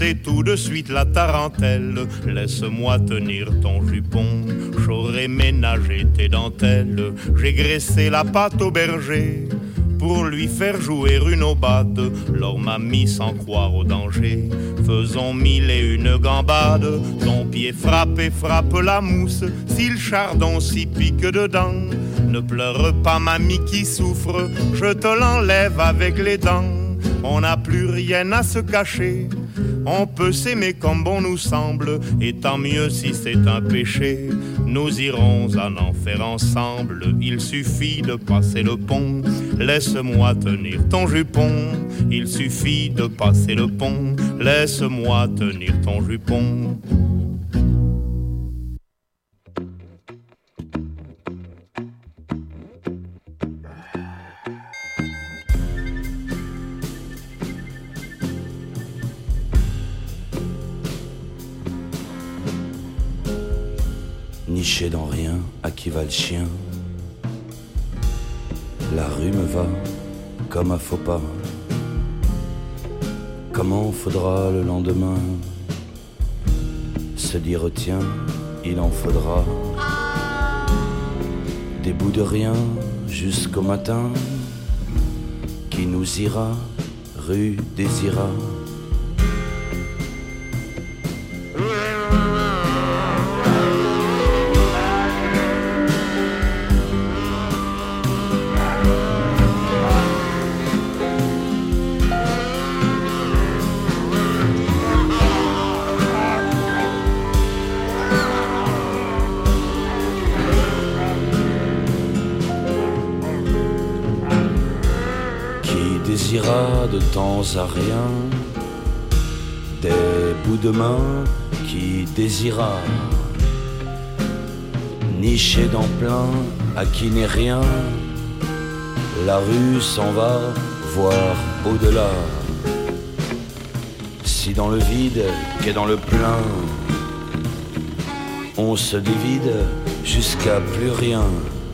c'est tout de suite la tarentelle. Laisse-moi tenir ton jupon, j'aurais ménagé tes dentelles. J'ai graissé la pâte au berger pour lui faire jouer une aubade. L'or m'a mis sans croire au danger. Faisons mille et une gambades. Ton pied frappe et frappe la mousse. Si le chardon s'y pique dedans, ne pleure pas mamie qui souffre, je te l'enlève avec les dents. On n'a plus rien à se cacher, on peut s'aimer comme bon nous semble. Et tant mieux si c'est un péché, nous irons en enfer ensemble. Il suffit de passer le pont, laisse-moi tenir ton jupon. Il suffit de passer le pont, laisse-moi tenir ton jupon. Niché dans rien, à qui va le chien? La rue me va comme un faux pas. Comment faudra le lendemain se dire tiens, il en faudra des bouts de rien jusqu'au matin qui nous ira rue des Iras. De temps à rien, des bouts de main qui désira, niché dans plein à qui n'est rien, la rue s'en va voir au-delà. Si dans le vide qu'est dans le plein, on se dévide jusqu'à plus rien.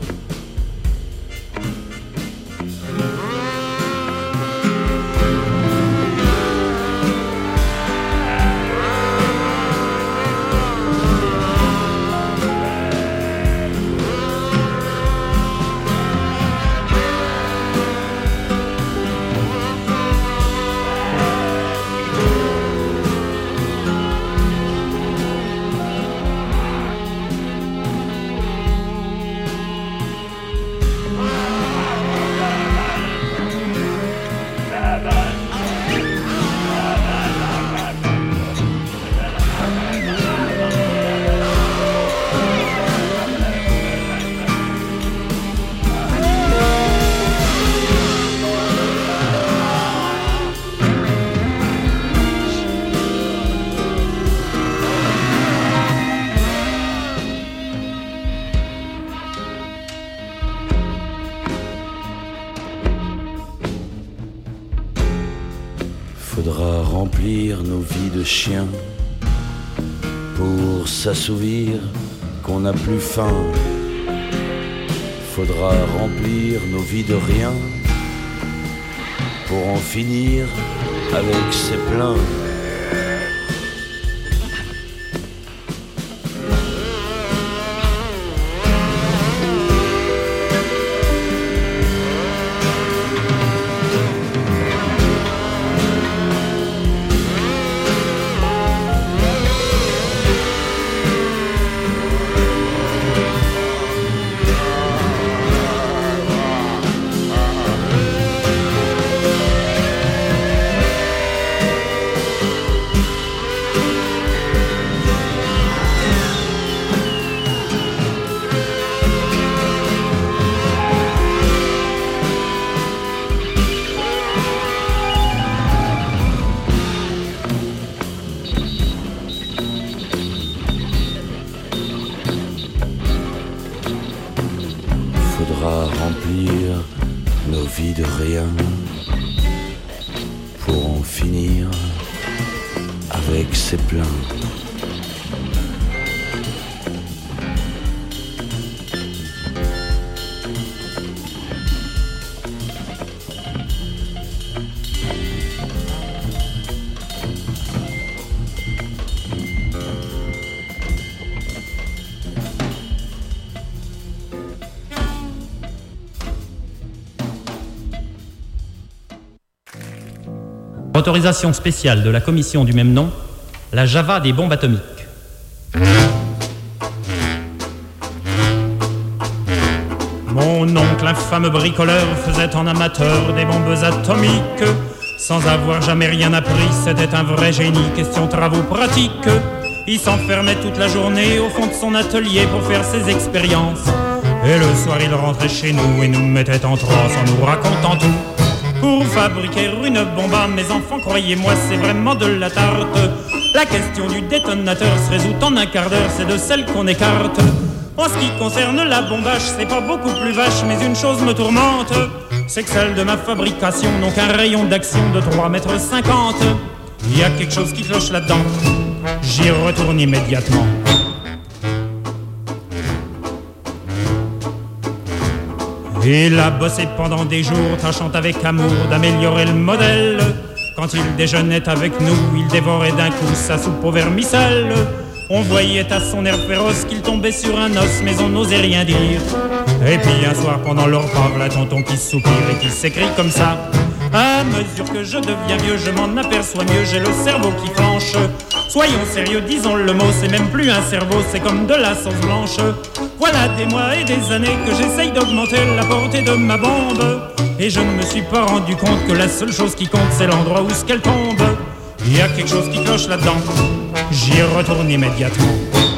Faudra remplir nos vies de chiens pour s'assouvir qu'on n'a plus faim. Faudra remplir nos vies de rien pour en finir avec ces pleins. Remplir nos vies de rien pour en finir avec ces pleins. autorisation spéciale de la commission du même nom, la Java des bombes atomiques. Mon oncle, infâme bricoleur, faisait en amateur des bombes atomiques. Sans avoir jamais rien appris, c'était un vrai génie, question travaux pratiques. Il s'enfermait toute la journée au fond de son atelier pour faire ses expériences. Et le soir il rentrait chez nous et nous mettait en transe en nous racontant tout. Pour fabriquer une bombe, mes enfants, croyez-moi, c'est vraiment de la tarte. La question du détonateur se résout en un quart d'heure, c'est de celle qu'on écarte. En ce qui concerne la bombage, c'est pas beaucoup plus vache, mais une chose me tourmente, c'est que celle de ma fabrication n'ont qu'un rayon d'action de 3,50 mètres. Il y a quelque chose qui cloche là-dedans, j'y retourne immédiatement. Il a bossé pendant des jours, tâchant avec amour d'améliorer le modèle. Quand il déjeunait avec nous, il dévorait d'un coup sa soupe au vermicelle. On voyait à son air féroce qu'il tombait sur un os, mais on n'osait rien dire. Et puis un soir pendant le repas, la tonton qui soupire et qui s'écrie comme ça: à mesure que je deviens vieux, je m'en aperçois mieux, j'ai le cerveau qui flanche. Soyons sérieux, disons le mot, c'est même plus un cerveau, c'est comme de la sauce blanche. Voilà des mois et des années que j'essaye d'augmenter la portée de ma bombe, et je ne me suis pas rendu compte que la seule chose qui compte, c'est l'endroit où ce qu'elle tombe. Il y a quelque chose qui cloche là-dedans, j'y retourne immédiatement.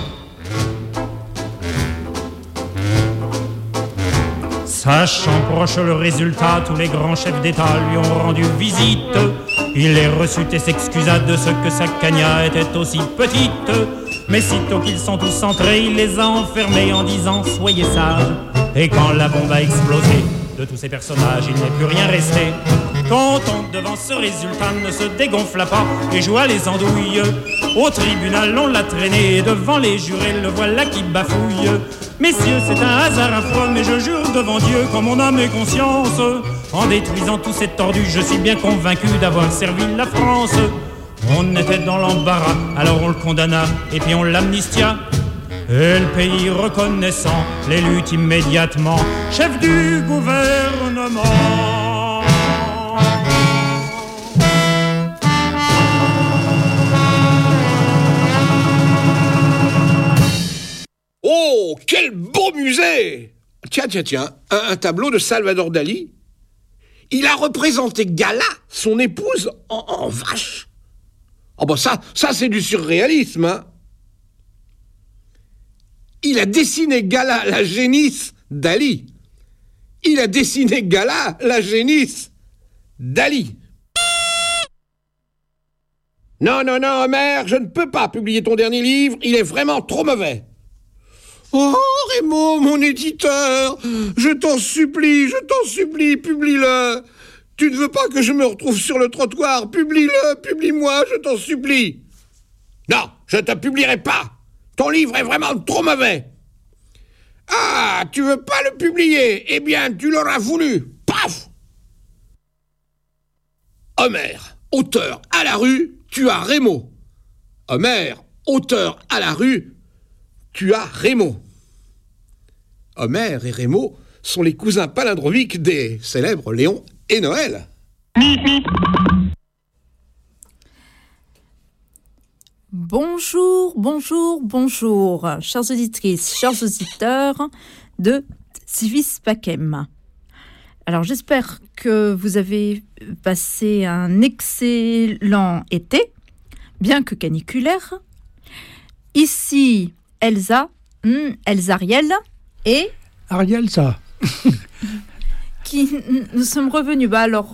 Sachant proche le résultat, tous les grands chefs d'État lui ont rendu visite. Il les reçut et s'excusa de ce que sa cagna était aussi petite. Mais sitôt qu'ils sont tous entrés, il les a enfermés en disant: soyez sages. Et quand la bombe a explosé, de tous ces personnages, il n'est plus rien resté. Tonton, devant ce résultat, ne se dégonfla pas et joua les andouilles. Au tribunal, on l'a traîné et devant les jurés, le voilà qui bafouille. Messieurs, c'est un hasard affreux, mais je jure devant Dieu, qu'en mon âme et conscience, en détruisant tous ces tordus, je suis bien convaincu d'avoir servi la France. On était dans l'embarras, alors on le condamna et puis on l'amnistia. Et le pays reconnaissant l'élut immédiatement chef du gouvernement. Oh, quel beau musée! Tiens, un tableau de Salvador Dali. Il a représenté Gala, son épouse, en vache. Oh bah ça c'est du surréalisme, hein. Il a dessiné Gala, la génisse, Dali. Il a dessiné Gala, la génisse, Dali. Non, Homer, je ne peux pas publier ton dernier livre, il est vraiment trop mauvais. Oh, Raymond, mon éditeur, je t'en supplie, publie-le. Tu ne veux pas que je me retrouve sur le trottoir, publie-moi, je t'en supplie. Non, je ne te publierai pas. Ton livre est vraiment trop mauvais. Ah, tu veux pas le publier? Eh bien, tu l'auras voulu. Paf! Homer, auteur à la rue, tu as Raymond. Homer, auteur à la rue, tu as Raymond. Homer et Raymond sont les cousins palindromiques des célèbres Léon et Noël. Bonjour, chères auditrices, chers auditeurs de Civis Pacem. Alors j'espère que vous avez passé un excellent été, bien que caniculaire. Ici, Elsa Ariel et... Ariel, ça. Nous sommes revenus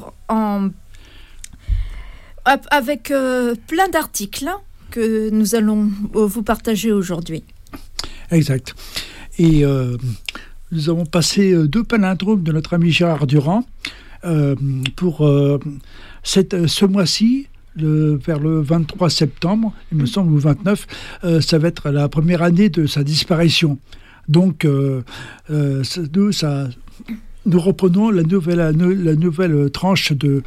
avec plein d'articles que nous allons vous partager aujourd'hui. Exact. Et nous avons passé 2 palindromes de notre ami Gérard Durand pour ce mois-ci, vers le 23 septembre, il me semble, ou 29, ça va être la première année de sa disparition. Donc, nous reprenons la nouvelle tranche de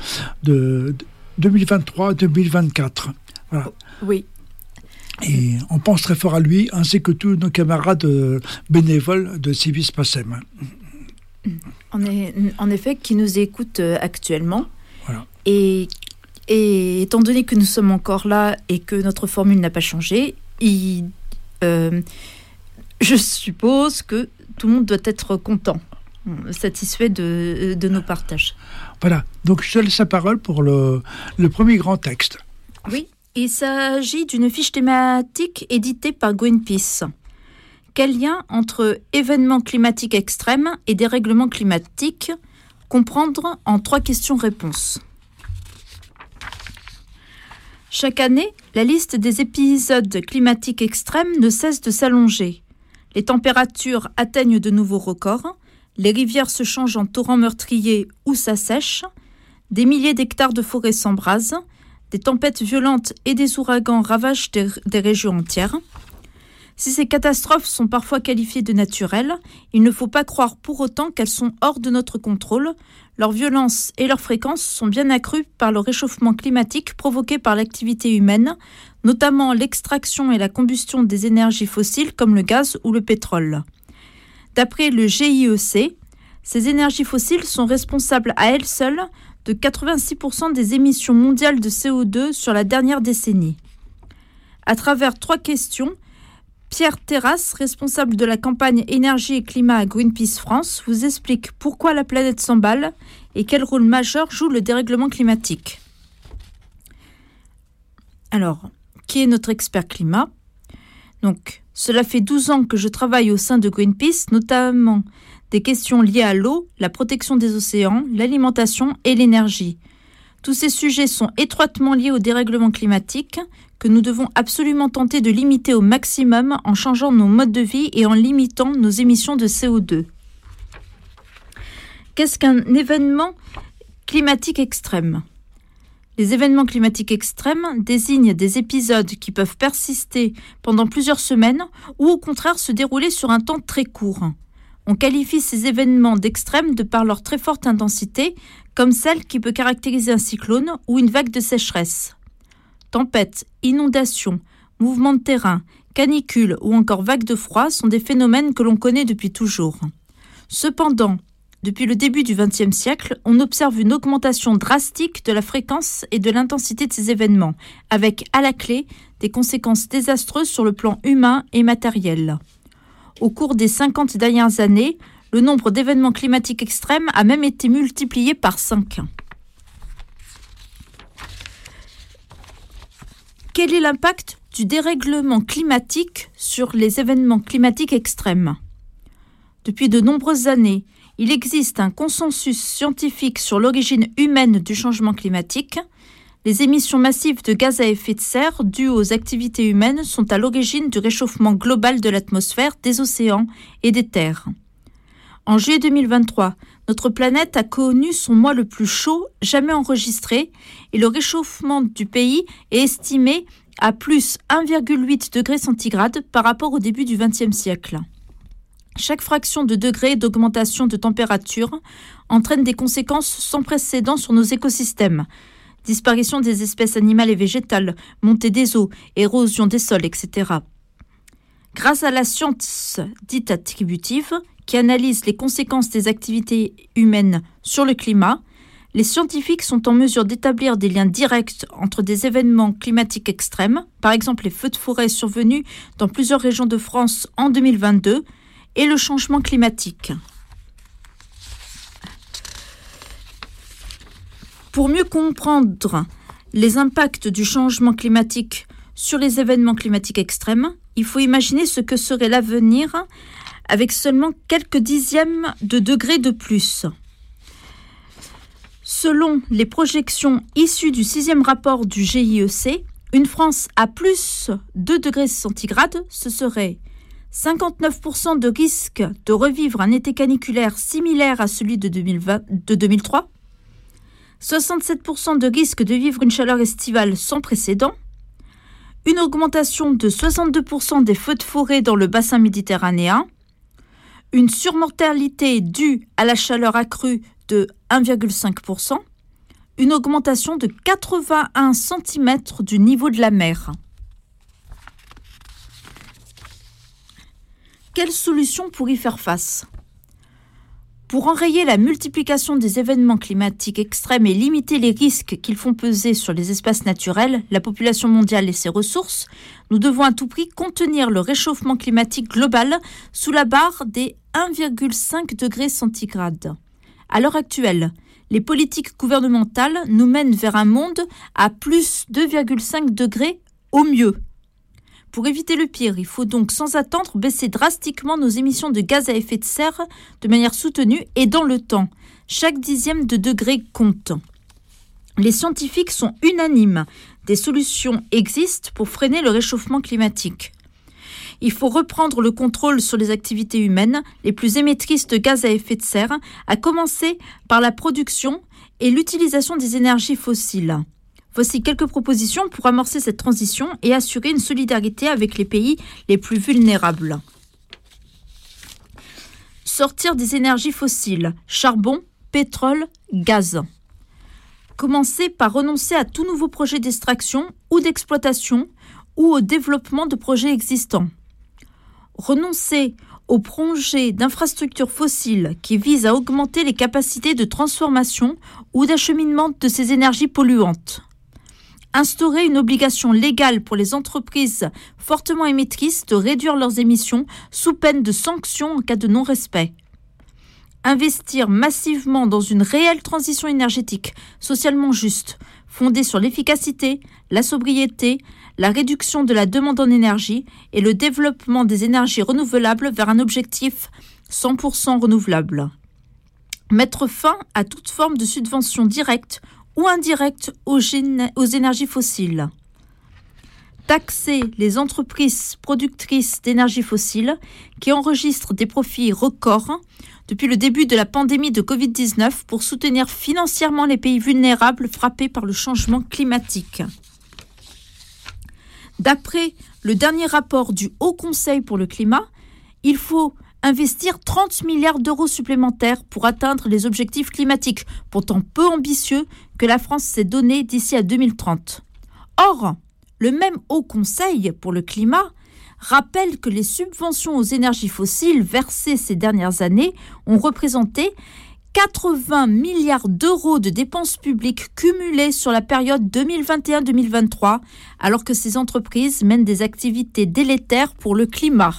2023-2024. Voilà. Oui. Et on pense très fort à lui, ainsi que tous nos camarades bénévoles de Civis Pacem. En effet, qui nous écoutent actuellement. Voilà. Et Et étant donné que nous sommes encore là et que notre formule n'a pas changé, je suppose que tout le monde doit être content, satisfait de nos partages. Voilà, donc je te laisse la parole pour le premier grand texte. Oui, il s'agit d'une fiche thématique éditée par Greenpeace. Quel lien entre événements climatiques extrêmes et dérèglements climatiques ? Comprendre en 3 questions-réponses. Chaque année, la liste des épisodes climatiques extrêmes ne cesse de s'allonger. Les températures atteignent de nouveaux records, les rivières se changent en torrents meurtriers ou s'assèchent, des milliers d'hectares de forêts s'embrasent, des tempêtes violentes et des ouragans ravagent des régions entières. Si ces catastrophes sont parfois qualifiées de naturelles, il ne faut pas croire pour autant qu'elles sont hors de notre contrôle. Leur violence et leur fréquence sont bien accrues par le réchauffement climatique provoqué par l'activité humaine, notamment l'extraction et la combustion des énergies fossiles comme le gaz ou le pétrole. D'après le GIEC, ces énergies fossiles sont responsables à elles seules de 86% des émissions mondiales de CO2 sur la dernière décennie. À travers 3 questions, Pierre Terrasse, responsable de la campagne énergie et climat à Greenpeace France, vous explique pourquoi la planète s'emballe et quel rôle majeur joue le dérèglement climatique. Alors, qui est notre expert climat ? Donc, cela fait 12 ans que je travaille au sein de Greenpeace, notamment des questions liées à l'eau, la protection des océans, l'alimentation et l'énergie. Tous ces sujets sont étroitement liés au dérèglement climatique que nous devons absolument tenter de limiter au maximum en changeant nos modes de vie et en limitant nos émissions de CO2. Qu'est-ce qu'un événement climatique extrême ? Les événements climatiques extrêmes désignent des épisodes qui peuvent persister pendant plusieurs semaines ou au contraire se dérouler sur un temps très court. On qualifie ces événements d'extrêmes de par leur très forte intensité, comme celle qui peut caractériser un cyclone ou une vague de sécheresse. Tempêtes, inondations, mouvements de terrain, canicules ou encore vagues de froid sont des phénomènes que l'on connaît depuis toujours. Cependant, depuis le début du XXe siècle, on observe une augmentation drastique de la fréquence et de l'intensité de ces événements, avec à la clé des conséquences désastreuses sur le plan humain et matériel. Au cours des 50 dernières années, le nombre d'événements climatiques extrêmes a même été multiplié par 5. Quel est l'impact du dérèglement climatique sur les événements climatiques extrêmes ? Depuis de nombreuses années, il existe un consensus scientifique sur l'origine humaine du changement climatique. Les émissions massives de gaz à effet de serre dues aux activités humaines sont à l'origine du réchauffement global de l'atmosphère, des océans et des terres. En juillet 2023, notre planète a connu son mois le plus chaud jamais enregistré et le réchauffement du pays est estimé à plus 1,8 degrés centigrades par rapport au début du XXe siècle. Chaque fraction de degré d'augmentation de température entraîne des conséquences sans précédent sur nos écosystèmes. Disparition des espèces animales et végétales, montée des eaux, érosion des sols, etc. Grâce à la science dite attributive, qui analyse les conséquences des activités humaines sur le climat, les scientifiques sont en mesure d'établir des liens directs entre des événements climatiques extrêmes, par exemple les feux de forêt survenus dans plusieurs régions de France en 2022, et le changement climatique. Pour mieux comprendre les impacts du changement climatique sur les événements climatiques extrêmes, il faut imaginer ce que serait l'avenir avec seulement quelques dixièmes de degrés de plus. Selon les projections issues du 6e rapport du GIEC, une France à plus 2 degrés centigrades, ce serait 59% de risque de revivre un été caniculaire similaire à celui de 2003, 67% de risque de vivre une chaleur estivale sans précédent, une augmentation de 62% des feux de forêt dans le bassin méditerranéen, une surmortalité due à la chaleur accrue de 1,5%, une augmentation de 81 cm du niveau de la mer. Quelles solutions pour y faire face ? Pour enrayer la multiplication des événements climatiques extrêmes et limiter les risques qu'ils font peser sur les espaces naturels, la population mondiale et ses ressources, nous devons à tout prix contenir le réchauffement climatique global sous la barre des 1,5 degrés centigrades. À l'heure actuelle, les politiques gouvernementales nous mènent vers un monde à plus 2,5 degrés au mieux. Pour éviter le pire, il faut donc sans attendre baisser drastiquement nos émissions de gaz à effet de serre de manière soutenue et dans le temps. Chaque dixième de degré compte. Les scientifiques sont unanimes. Des solutions existent pour freiner le réchauffement climatique. Il faut reprendre le contrôle sur les activités humaines les plus émettrices de gaz à effet de serre, à commencer par la production et l'utilisation des énergies fossiles. Voici quelques propositions pour amorcer cette transition et assurer une solidarité avec les pays les plus vulnérables. Sortir des énergies fossiles, charbon, pétrole, gaz. Commencer par renoncer à tout nouveau projet d'extraction ou d'exploitation ou au développement de projets existants. Renoncer aux projets d'infrastructures fossiles qui visent à augmenter les capacités de transformation ou d'acheminement de ces énergies polluantes. Instaurer une obligation légale pour les entreprises fortement émettrices de réduire leurs émissions sous peine de sanctions en cas de non-respect. Investir massivement dans une réelle transition énergétique socialement juste, fondée sur l'efficacité, la sobriété, la réduction de la demande en énergie et le développement des énergies renouvelables vers un objectif 100% renouvelable. Mettre fin à toute forme de subvention directe ou indirecte aux énergies fossiles. Taxer les entreprises productrices d'énergie fossile qui enregistrent des profits records depuis le début de la pandémie de Covid-19 pour soutenir financièrement les pays vulnérables frappés par le changement climatique. D'après le dernier rapport du Haut Conseil pour le climat, il faut investir 30 milliards d'euros supplémentaires pour atteindre les objectifs climatiques, pourtant peu ambitieux, que la France s'est donné d'ici à 2030. Or, le même Haut Conseil pour le climat rappelle que les subventions aux énergies fossiles versées ces dernières années ont représenté 80 milliards d'euros de dépenses publiques cumulées sur la période 2021-2023, alors que ces entreprises mènent des activités délétères pour le climat.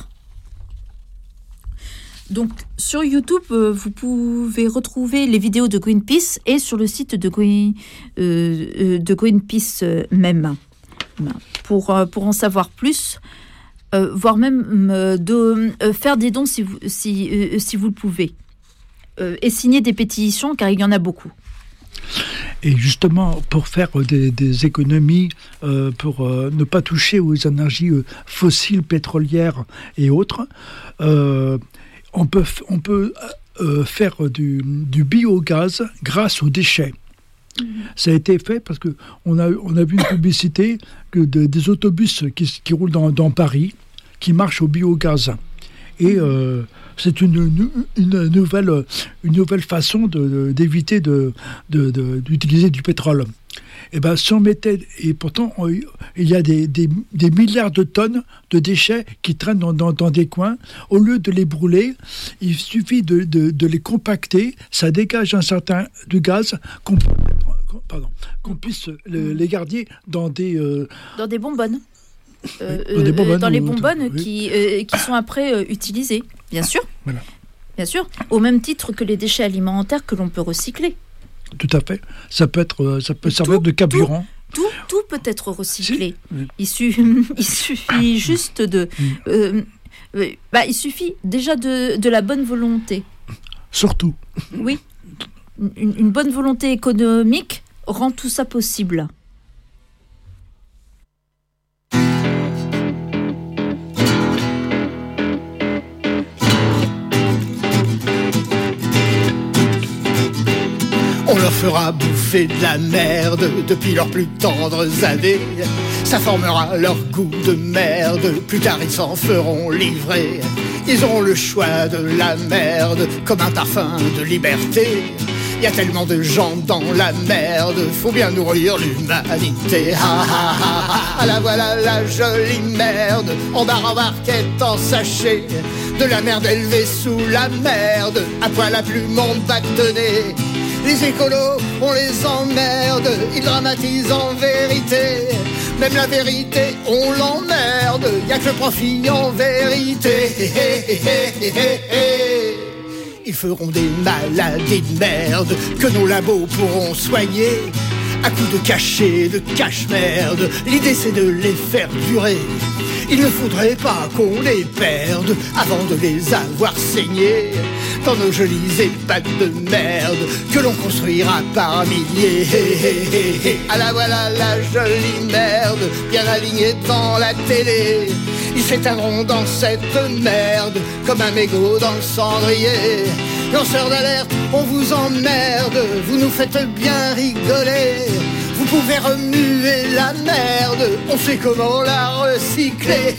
Donc, sur YouTube, vous pouvez retrouver les vidéos de Greenpeace et sur le site de Greenpeace même. Pour en savoir plus, voire même faire des dons si vous le pouvez. Et signer des pétitions, car il y en a beaucoup. Et justement, pour faire des économies, pour ne pas toucher aux énergies fossiles, pétrolières et autres, on peut faire du biogaz grâce aux déchets. Ça a été fait parce qu'on a vu une publicité des autobus qui roulent dans Paris, qui marchent au biogaz. Et c'est une nouvelle façon d'éviter d'utiliser du pétrole. Et ben, si on mettait, et pourtant il y a des milliards de tonnes de déchets qui traînent dans des coins. Au lieu de les brûler, il suffit de les compacter. Ça dégage un certain du gaz qu'on puisse les garder dans des bonbonnes. Dans les bonbonnes qui sont après utilisées, bien sûr. Voilà. Bien sûr, au même titre que les déchets alimentaires que l'on peut recycler. Tout à fait. Ça peut servir de carburant. Tout peut être recyclé. Il suffit juste il suffit déjà de la bonne volonté. Surtout. Oui. Une bonne volonté économique rend tout ça possible. On leur fera bouffer de la merde depuis leurs plus tendres années. Ça formera leur goût de merde, plus tard ils s'en feront livrer. Ils auront le choix de la merde comme un parfum de liberté. y a tellement de gens dans la merde, faut bien nourrir l'humanité. Ah la voilà la jolie merde, en barquette en sachet, de la merde élevée sous la merde, à poil à plume en bâtonnet. Les écolos, on les emmerde, ils dramatisent en vérité. Même la vérité, on l'emmerde, y'a que le profit en vérité. Ils feront des maladies de merde que nos labos pourront soigner à coups de cachet, de cache-merde. L'idée c'est de les faire durer. Il ne faudrait pas qu'on les perde avant de les avoir saignés dans nos jolis EHPAD de merde que l'on construira par milliers. Ah la voilà la jolie merde, bien alignée dans la télé. Ils s'éteindront dans cette merde comme un mégot dans le cendrier. Lanceurs d'alerte, on vous emmerde, vous nous faites bien rigoler. Vous pouvez remuer la merde, on sait comment la recycler.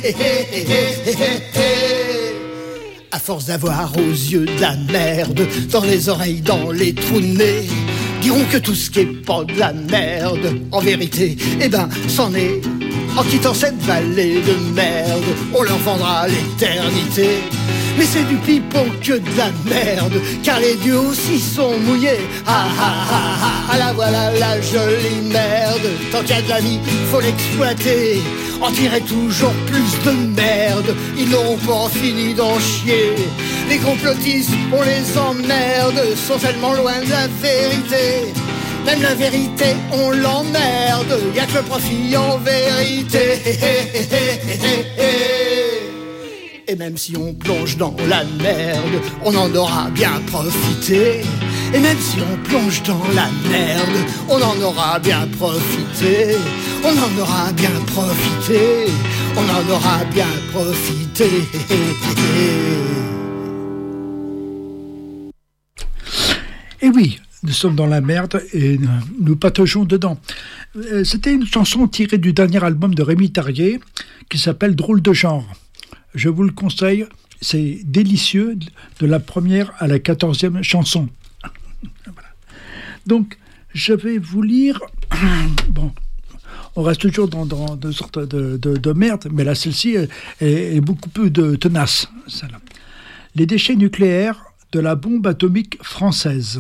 À force d'avoir aux yeux de la merde, dans les oreilles, dans les trous de nez, diront que tout ce qui est pas de la merde, en vérité, eh ben, c'en est. En quittant cette vallée de merde, on leur vendra l'éternité. Mais c'est du pipeau que de la merde, car les dieux aussi sont mouillés. Ah ah ah ah, ah la voilà la jolie merde. Tant qu'il y a de la vie, faut l'exploiter. En tirer toujours plus de merde, ils n'auront pas fini d'en chier. Les complotistes, on les emmerde, sont tellement loin de la vérité. Même la vérité, on l'emmerde, y'a que le profit en vérité. Et même si on plonge dans la merde, on en aura bien profité. Et même si on plonge dans la merde, on en aura bien profité. On en aura bien profité. On en aura bien profité. Et oui, nous sommes dans la merde et nous pataugeons dedans. C'était une chanson tirée du dernier album de Rémi Tarier qui s'appelle Drôle de genre. Je vous le conseille, c'est délicieux de la première à la 14e chanson. Voilà. Donc, je vais vous lire... Bon, on reste toujours dans une sorte de merde, mais là, celle-ci est beaucoup plus tenace. Celle-là. Les déchets nucléaires de la bombe atomique française.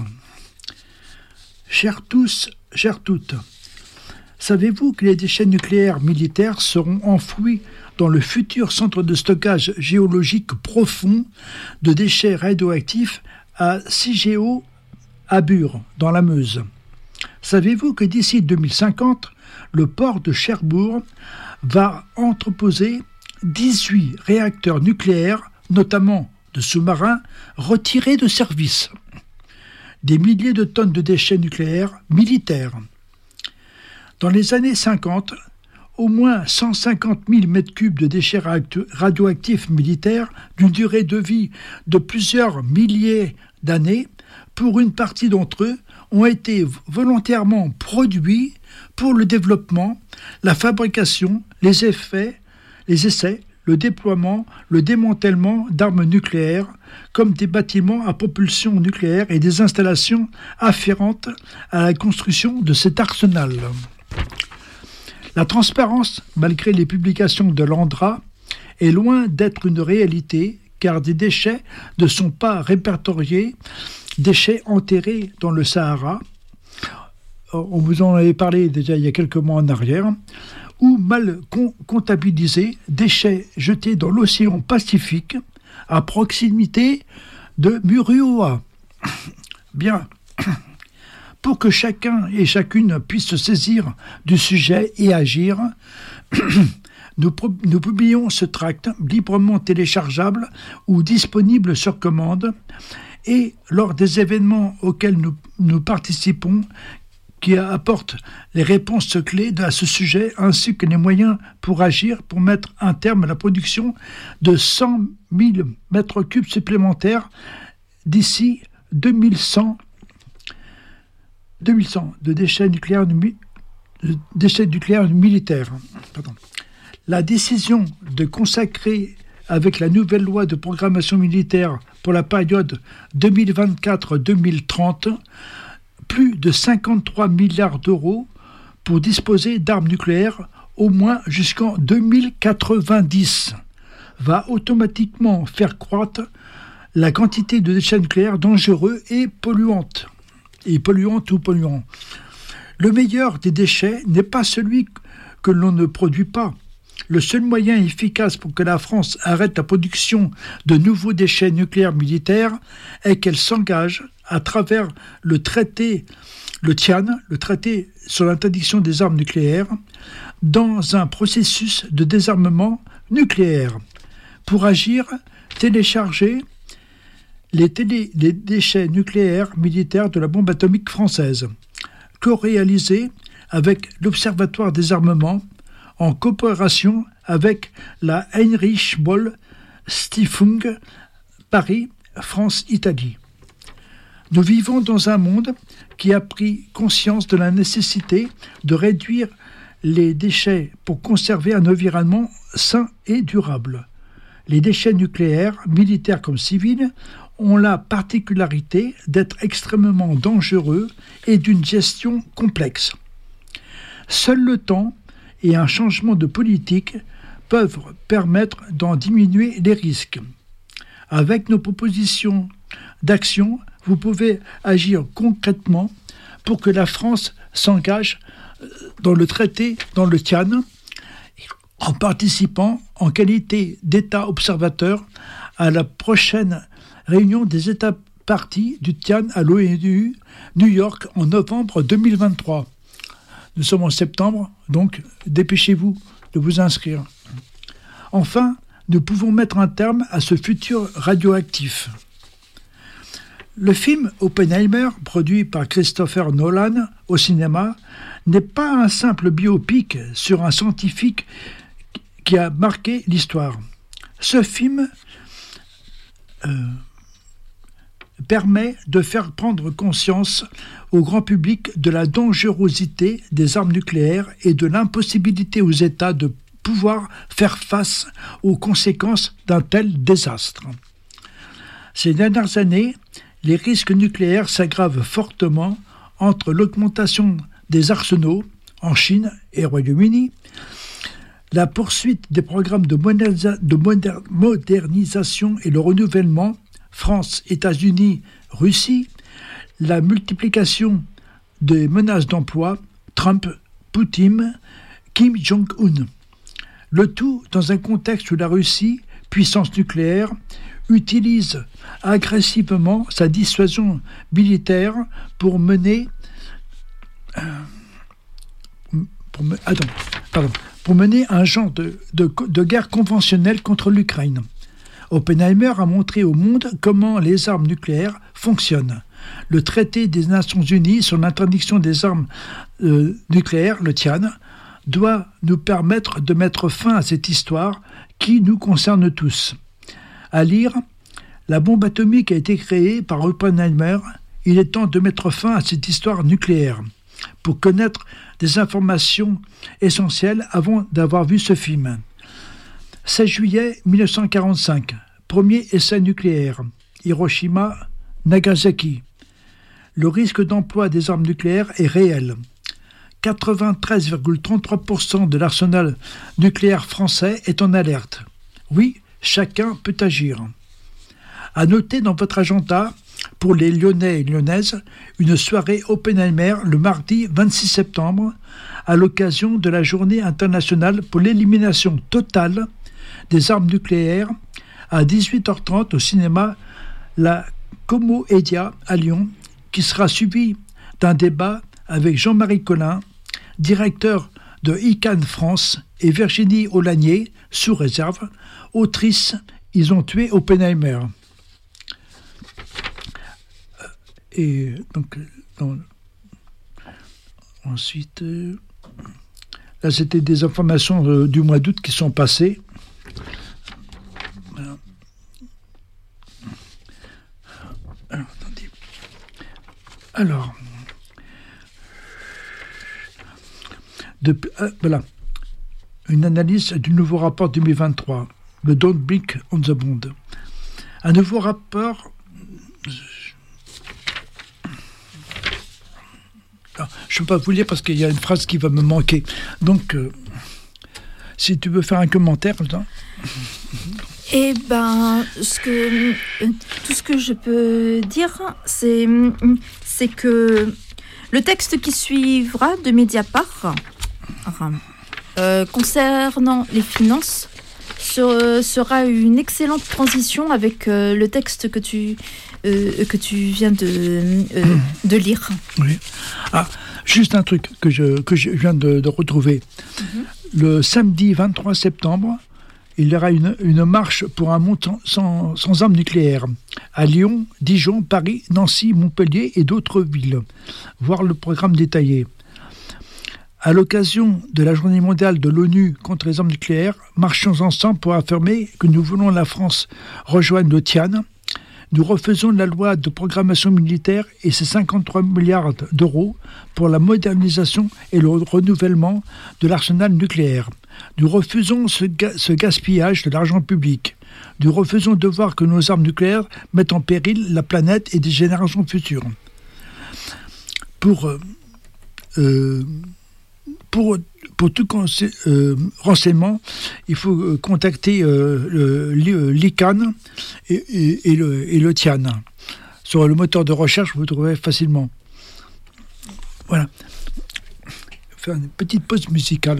Chers tous, chères toutes, savez-vous que les déchets nucléaires militaires seront enfouis dans le futur centre de stockage géologique profond de déchets radioactifs à CIGEO à Bure, dans la Meuse? Savez-vous que d'ici 2050, le port de Cherbourg va entreposer 18 réacteurs nucléaires, notamment de sous-marins, retirés de service? Des milliers de tonnes de déchets nucléaires militaires. Dans les années 50, au moins 150 000 m3 de déchets radioactifs militaires d'une durée de vie de plusieurs milliers d'années, pour une partie d'entre eux, ont été volontairement produits pour le développement, la fabrication, les essais, le déploiement, le démantèlement d'armes nucléaires, comme des bâtiments à propulsion nucléaire et des installations afférentes à la construction de cet arsenal. La transparence, malgré les publications de l'ANDRA, est loin d'être une réalité, car des déchets ne sont pas répertoriés, déchets enterrés dans le Sahara, on vous en avait parlé déjà il y a quelques mois en arrière, ou mal comptabilisés, déchets jetés dans l'océan Pacifique, à proximité de Mururoa. Bien. Pour que chacun et chacune puisse se saisir du sujet et agir, nous publions ce tract librement téléchargeable ou disponible sur commande, et lors des événements auxquels nous participons, qui apportent les réponses clés à ce sujet, ainsi que les moyens pour agir, pour mettre un terme à la production de 100 000 mètres cubes supplémentaires d'ici 2100 de déchets nucléaires militaires. Pardon. La décision de consacrer, avec la nouvelle loi de programmation militaire pour la période 2024-2030, plus de 53 milliards d'euros pour disposer d'armes nucléaires au moins jusqu'en 2090 va automatiquement faire croître la quantité de déchets nucléaires dangereux et polluants. Le meilleur des déchets n'est pas celui que l'on ne produit pas. Le seul moyen efficace pour que la France arrête la production de nouveaux déchets nucléaires militaires est qu'elle s'engage à travers le traité sur l'interdiction des armes nucléaires, dans un processus de désarmement nucléaire. Pour agir, télécharger les déchets nucléaires militaires de la bombe atomique française, co-réalisé avec l'Observatoire des armements en coopération avec la Heinrich Böll Stiftung Paris, France-Italie. Nous vivons dans un monde qui a pris conscience de la nécessité de réduire les déchets pour conserver un environnement sain et durable. Les déchets nucléaires, militaires comme civils, ont la particularité d'être extrêmement dangereux et d'une gestion complexe. Seul le temps et un changement de politique peuvent permettre d'en diminuer les risques. Avec nos propositions d'action, vous pouvez agir concrètement pour que la France s'engage dans le traité, dans le TIAN, en participant en qualité d'État observateur à la prochaine réunion des États parties du TIAN à l'ONU, New York, en novembre 2023. Nous sommes en septembre, donc dépêchez-vous de vous inscrire. Enfin, nous pouvons mettre un terme à ce futur radioactif. Le film Oppenheimer, produit par Christopher Nolan au cinéma, n'est pas un simple biopic sur un scientifique qui a marqué l'histoire. Ce film permet de faire prendre conscience au grand public de la dangerosité des armes nucléaires et de l'impossibilité aux États de pouvoir faire face aux conséquences d'un tel désastre. Ces dernières années, les risques nucléaires s'aggravent fortement entre l'augmentation des arsenaux en Chine et au Royaume-Uni, la poursuite des programmes de modernisation et le renouvellement, France, États-Unis, Russie, la multiplication des menaces d'emploi, Trump, Poutine, Kim Jong-un. Le tout dans un contexte où la Russie, puissance nucléaire, utilise agressivement sa dissuasion militaire pour mener un genre de guerre conventionnelle contre l'Ukraine. Oppenheimer a montré au monde comment les armes nucléaires fonctionnent. Le traité des Nations Unies sur l'interdiction des armes nucléaires, le TIAN, doit nous permettre de mettre fin à cette histoire qui nous concerne tous. À lire, la bombe atomique a été créée par Oppenheimer. Il est temps de mettre fin à cette histoire nucléaire. Pour connaître des informations essentielles avant d'avoir vu ce film. 16 juillet 1945, premier essai nucléaire, Hiroshima, Nagasaki. Le risque d'emploi des armes nucléaires est réel. 93,33% de l'arsenal nucléaire français est en alerte. Oui, chacun peut agir. À noter dans votre agenda, pour les Lyonnais et Lyonnaises, une soirée Oppenheimer le mardi 26 septembre, à l'occasion de la Journée internationale pour l'élimination totale des armes nucléaires, à 18h30 au cinéma La Comoédia à Lyon, qui sera suivi d'un débat avec Jean-Marie Collin, directeur de ICANN France, et Virginie Aulagnier, sous réserve, autrice « Ils ont tué Oppenheimer ». Et donc, ensuite, là c'était des informations du mois d'août qui sont passées. Voilà. Alors, voilà, une analyse du nouveau rapport 2023, le Don't Blink on the Bond. Un nouveau rapport je ne peux pas vous lire parce qu'il y a une phrase qui va me manquer. Donc, si tu veux faire un commentaire, là. Eh ben, tout ce que je peux dire, c'est que le texte qui suivra de Mediapart, concernant les finances, sera une excellente transition avec le texte que tu viens de lire. Oui. Ah, juste un truc que je viens de retrouver. Le samedi 23 septembre, il y aura une marche pour un monde sans armes nucléaires à Lyon, Dijon, Paris, Nancy, Montpellier et d'autres villes. Voir le programme détaillé. À l'occasion de la journée mondiale de l'ONU contre les armes nucléaires, marchons ensemble pour affirmer que nous voulons la France rejoindre le TIAN. Nous refusons la loi de programmation militaire et ses 53 milliards d'euros pour la modernisation et le renouvellement de l'arsenal nucléaire. Nous refusons ce gaspillage de l'argent public. Nous refusons de voir que nos armes nucléaires mettent en péril la planète et des générations futures. Pour tout renseignement, il faut contacter l'ICANN et le TIAN. Sur le moteur de recherche, vous trouverez facilement. Voilà. Faire une petite pause musicale.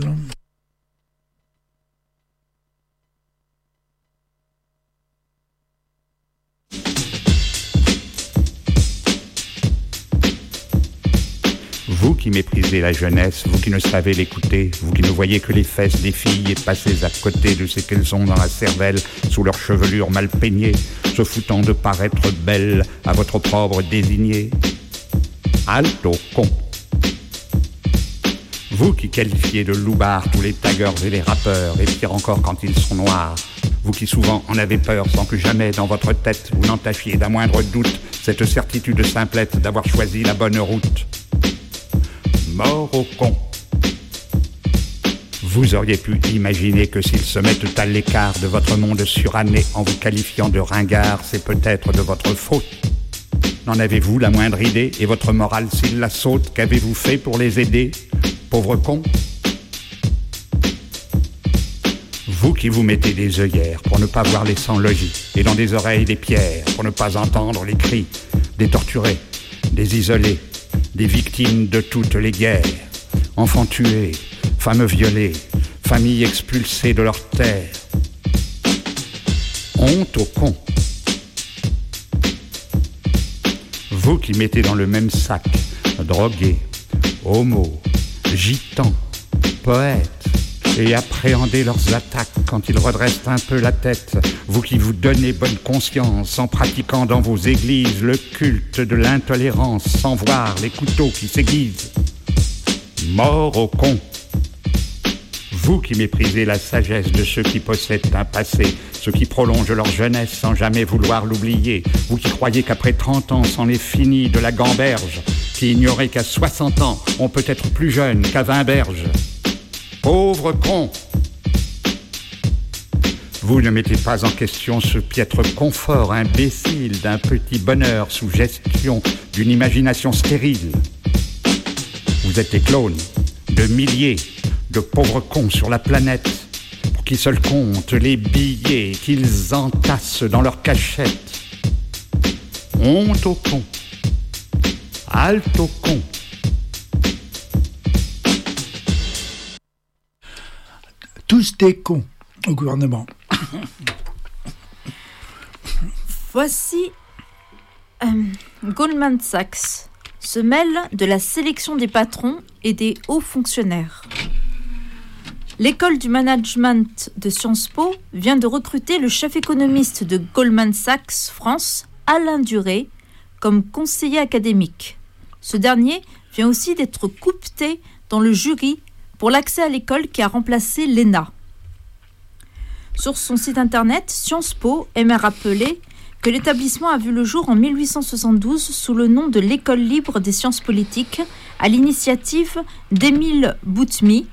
Vous qui méprisez la jeunesse, vous qui ne savez l'écouter, vous qui ne voyez que les fesses des filles et passez à côté de ce qu'elles ont dans la cervelle, sous leur chevelure mal peignée, se foutant de paraître belles à votre opprobre désigné. Halte au con. Vous qui qualifiez de loupards tous les taggers et les rappeurs, et pire encore quand ils sont noirs. Vous qui souvent en avez peur sans que jamais dans votre tête vous n'entachiez d'un moindre doute cette certitude simplette d'avoir choisi la bonne route. Mort au con. Vous auriez pu imaginer que s'ils se mettent à l'écart de votre monde suranné en vous qualifiant de ringard, c'est peut-être de votre faute. N'en avez-vous la moindre idée? Et votre morale s'il la saute, qu'avez-vous fait pour les aider? Pauvre con. Vous qui vous mettez des œillères pour ne pas voir les sans-logis, et dans des oreilles des pierres pour ne pas entendre les cris des torturés, des isolés, des victimes de toutes les guerres, enfants tués, femmes violées, familles expulsées de leur terre. Honte aux cons. Vous qui mettez dans le même sac drogués, homos, gitans, poètes, et appréhendez leurs attaques quand ils redressent un peu la tête, vous qui vous donnez bonne conscience en pratiquant dans vos églises le culte de l'intolérance sans voir les couteaux qui s'aiguisent. Mort aux cons. Vous qui méprisez la sagesse de ceux qui possèdent un passé, ceux qui prolongent leur jeunesse sans jamais vouloir l'oublier, vous qui croyez qu'après 30 ans c'en est fini de la gamberge, qui ignorez qu'à 60 ans on peut être plus jeune qu'à 20 berges. Pauvre con. Vous ne mettez pas en question ce piètre confort imbécile d'un petit bonheur sous gestion d'une imagination stérile. Vous êtes les clones de milliers de pauvres cons sur la planète pour qui seuls comptent les billets qu'ils entassent dans leurs cachettes. Honte aux cons. Halte aux cons. Tous des cons au gouvernement. Voici Goldman Sachs se mêle de la sélection des patrons et des hauts fonctionnaires. L'école du management de Sciences Po vient de recruter le chef économiste de Goldman Sachs France, Alain Duré, comme conseiller académique. Ce dernier vient aussi d'être coupeté dans le jury pour l'accès à l'école qui a remplacé l'ENA. Sur son site internet, Sciences Po aime rappeler que l'établissement a vu le jour en 1872 sous le nom de l'École libre des sciences politiques, à l'initiative d'Émile Boutmy,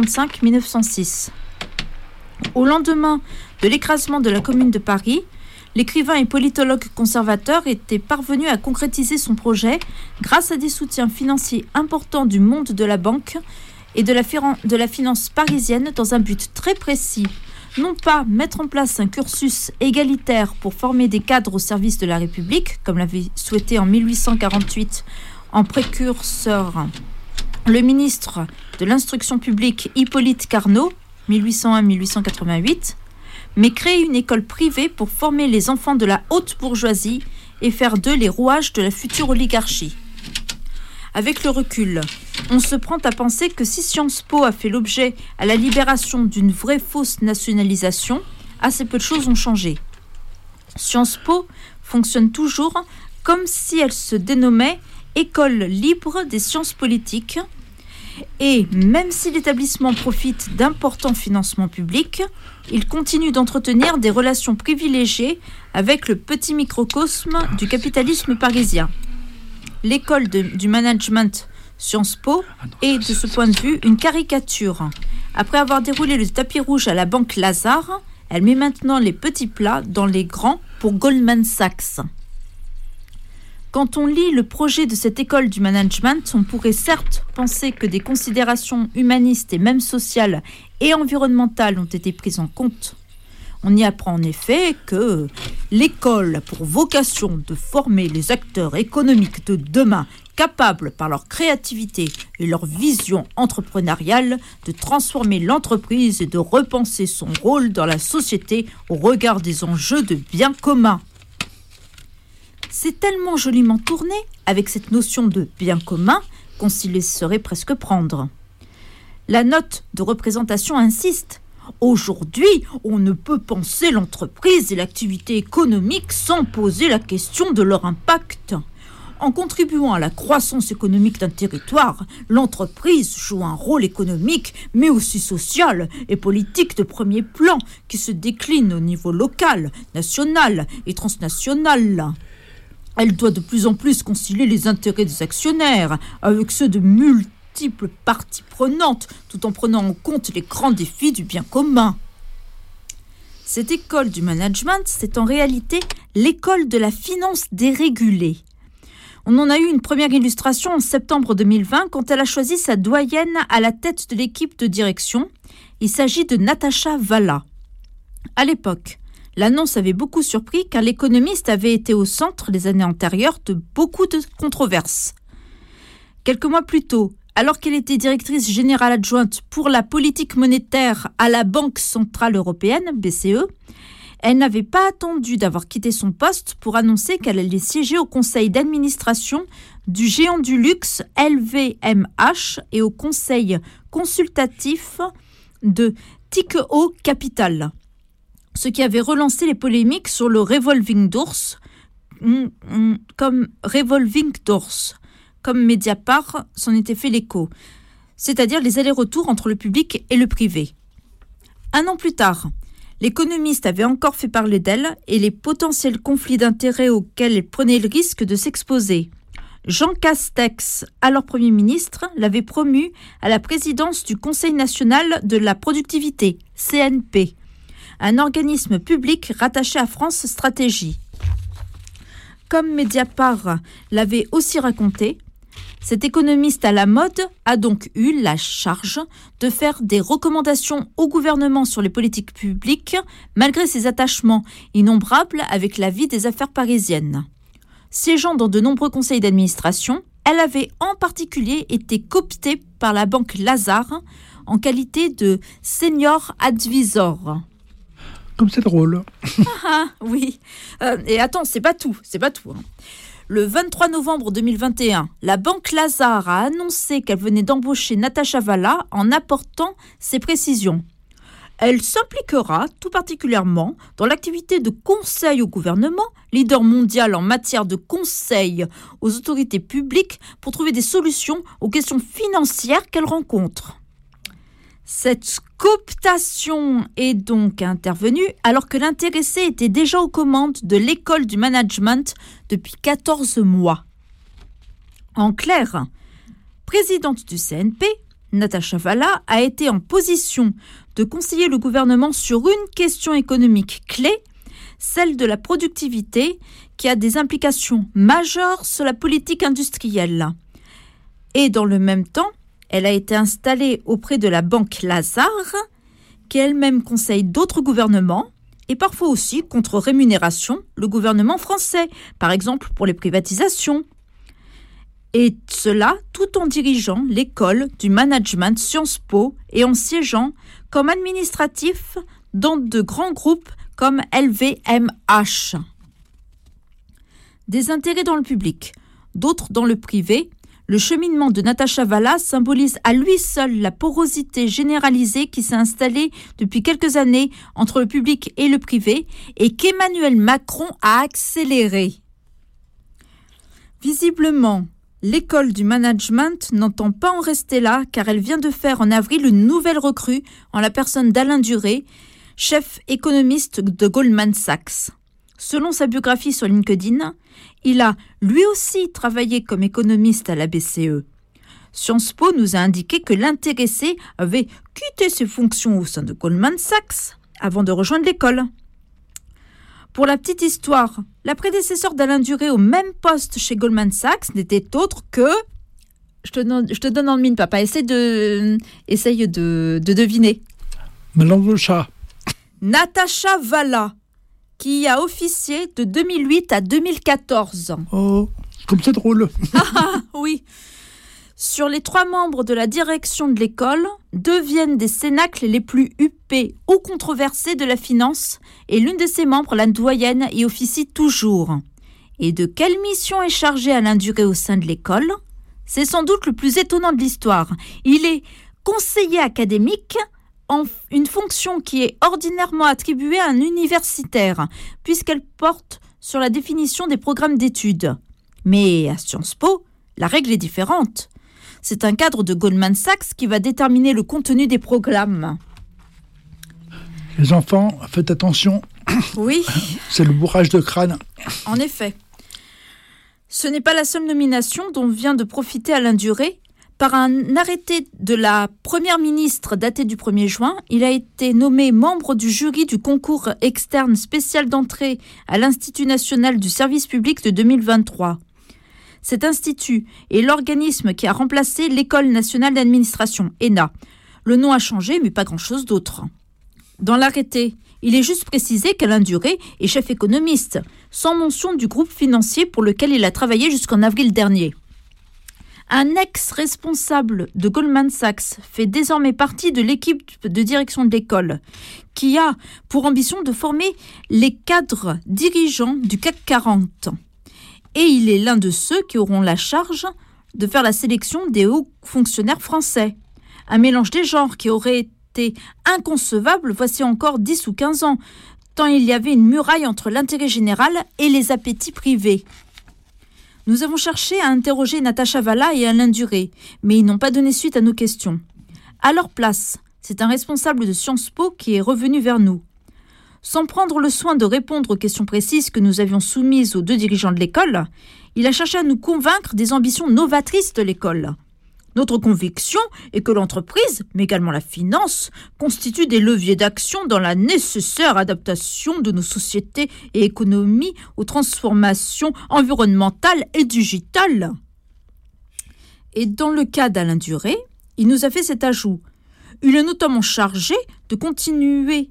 1835-1906. Au lendemain de l'écrasement de la Commune de Paris, L'écrivain et politologue conservateur était parvenu à concrétiser son projet grâce à des soutiens financiers importants du monde de la banque et de la finance parisienne dans un but très précis. Non pas mettre en place un cursus égalitaire pour former des cadres au service de la République, comme l'avait souhaité en 1848 en précurseur le ministre de l'Instruction publique Hippolyte Carnot, 1801-1888, mais créer une école privée pour former les enfants de la haute bourgeoisie et faire d'eux les rouages de la future oligarchie. Avec le recul, on se prend à penser que si Sciences Po a fait l'objet à la libération d'une vraie fausse nationalisation, assez peu de choses ont changé. Sciences Po fonctionne toujours comme si elle se dénommait École libre des sciences politiques, et même si l'établissement profite d'importants financements publics, il continue d'entretenir des relations privilégiées avec le petit microcosme du capitalisme parisien. L'école du management Sciences Po est, de ce point de vue, une caricature. Après avoir déroulé le tapis rouge à la banque Lazare, elle met maintenant les petits plats dans les grands pour Goldman Sachs. Quand on lit le projet de cette école du management, on pourrait certes penser que des considérations humanistes et même sociales et environnementales ont été prises en compte. On y apprend en effet que l'école a pour vocation de former les acteurs économiques de demain capables par leur créativité et leur vision entrepreneuriale de transformer l'entreprise et de repenser son rôle dans la société au regard des enjeux de bien commun. C'est tellement joliment tourné avec cette notion de bien commun qu'on s'y laisserait presque prendre. La note de représentation insiste. Aujourd'hui, on ne peut penser l'entreprise et l'activité économique sans poser la question de leur impact. En contribuant à la croissance économique d'un territoire, l'entreprise joue un rôle économique, mais aussi social et politique de premier plan, qui se décline au niveau local, national et transnational. Elle doit de plus en plus concilier les intérêts des actionnaires avec ceux de multiples parties prenantes, tout en prenant en compte les grands défis du bien commun. Cette école du management, c'est en réalité l'école de la finance dérégulée. On en a eu une première illustration en septembre 2020 quand elle a choisi sa doyenne à la tête de l'équipe de direction. Il s'agit de Natacha Valla. À l'époque, l'annonce avait beaucoup surpris car l'économiste avait été au centre les années antérieures de beaucoup de controverses. Quelques mois plus tôt, alors qu'elle était directrice générale adjointe pour la politique monétaire à la Banque centrale européenne, BCE, elle n'avait pas attendu d'avoir quitté son poste pour annoncer qu'elle allait siéger au conseil d'administration du géant du luxe LVMH et au conseil consultatif de Tikehau Capital, ce qui avait relancé les polémiques sur le revolving doors, comme Mediapart s'en était fait l'écho, c'est-à-dire les allers-retours entre le public et le privé. Un an plus tard, l'économiste avait encore fait parler d'elle et les potentiels conflits d'intérêts auxquels elle prenait le risque de s'exposer. Jean Castex, alors Premier ministre, l'avait promue à la présidence du Conseil national de la productivité, CNP, un organisme public rattaché à France Stratégie. Comme Mediapart l'avait aussi raconté, cet économiste à la mode a donc eu la charge de faire des recommandations au gouvernement sur les politiques publiques, malgré ses attachements innombrables avec la vie des affaires parisiennes. Siégeant dans de nombreux conseils d'administration, elle avait en particulier été cooptée par la banque Lazare en qualité de senior advisor. Comme c'est drôle. Oui. Et attends, c'est pas tout. Hein. Le 23 novembre 2021, la banque Lazare a annoncé qu'elle venait d'embaucher Natacha Valla en apportant ses précisions. Elle s'impliquera tout particulièrement dans l'activité de conseil au gouvernement, leader mondial en matière de conseil aux autorités publiques pour trouver des solutions aux questions financières qu'elle rencontre. Cette cooptation est donc intervenue alors que l'intéressée était déjà aux commandes de l'école du management depuis 14 mois. En clair, présidente du CNP, Natacha Valla a été en position de conseiller le gouvernement sur une question économique clé, celle de la productivité, qui a des implications majeures sur la politique industrielle. Et dans le même temps, elle a été installée auprès de la Banque Lazare, qui elle-même conseille d'autres gouvernements, et parfois aussi, contre rémunération, le gouvernement français, par exemple pour les privatisations. Et cela tout en dirigeant l'école du management Sciences Po et en siégeant comme administratif dans de grands groupes comme LVMH. Des intérêts dans le public, d'autres dans le privé, le cheminement de Natacha Valla symbolise à lui seul la porosité généralisée qui s'est installée depuis quelques années entre le public et le privé et qu'Emmanuel Macron a accéléré. Visiblement, l'école du management n'entend pas en rester là car elle vient de faire en avril une nouvelle recrue en la personne d'Alain Duré, chef économiste de Goldman Sachs. Selon sa biographie sur LinkedIn, il a lui aussi travaillé comme économiste à la BCE. Sciences Po nous a indiqué que l'intéressé avait quitté ses fonctions au sein de Goldman Sachs avant de rejoindre l'école. Pour la petite histoire, la prédécesseur d'Alain Duré au même poste chez Goldman Sachs n'était autre que... Je te donne en mine, papa. Essaye de deviner. Mélange le chat. Natacha Valla, qui a officié de 2008 à 2014. Oh, comme c'est drôle. Oui. Sur les 3 membres de la direction de l'école, 2 viennent des cénacles les plus huppés ou controversés de la finance, et l'une de ses membres, la doyenne, y officie toujours. Et de quelle mission est chargé Alain Duré au sein de l'école ? C'est sans doute le plus étonnant de l'histoire. Il est conseiller académique, une fonction qui est ordinairement attribuée à un universitaire, puisqu'elle porte sur la définition des programmes d'études. Mais à Sciences Po, la règle est différente. C'est un cadre de Goldman Sachs qui va déterminer le contenu des programmes. Les enfants, faites attention. Oui. C'est le bourrage de crâne. En effet. Ce n'est pas la seule nomination dont vient de profiter Alain Duré. Par un arrêté de la Première ministre daté du 1er juin, il a été nommé membre du jury du concours externe spécial d'entrée à l'Institut national du service public de 2023. Cet institut est l'organisme qui a remplacé l'École nationale d'administration, ENA. Le nom a changé, mais pas grand-chose d'autre. Dans l'arrêté, il est juste précisé qu'Alain Duré est chef économiste, sans mention du groupe financier pour lequel il a travaillé jusqu'en avril dernier. Un ex-responsable de Goldman Sachs fait désormais partie de l'équipe de direction de l'école, qui a pour ambition de former les cadres dirigeants du CAC 40. Et il est l'un de ceux qui auront la charge de faire la sélection des hauts fonctionnaires français. Un mélange des genres qui aurait été inconcevable voici encore 10 ou 15 ans, tant il y avait une muraille entre l'intérêt général et les appétits privés. Nous avons cherché à interroger Natacha Valla et Alain Duré, mais ils n'ont pas donné suite à nos questions. À leur place, c'est un responsable de Sciences Po qui est revenu vers nous. Sans prendre le soin de répondre aux questions précises que nous avions soumises aux 2 dirigeants de l'école, il a cherché à nous convaincre des ambitions novatrices de l'école. Notre conviction est que l'entreprise, mais également la finance, constituent des leviers d'action dans la nécessaire adaptation de nos sociétés et économies aux transformations environnementales et digitales. Et dans le cas d'Alain Duré, il nous a fait cet ajout. Il est notamment chargé de continuer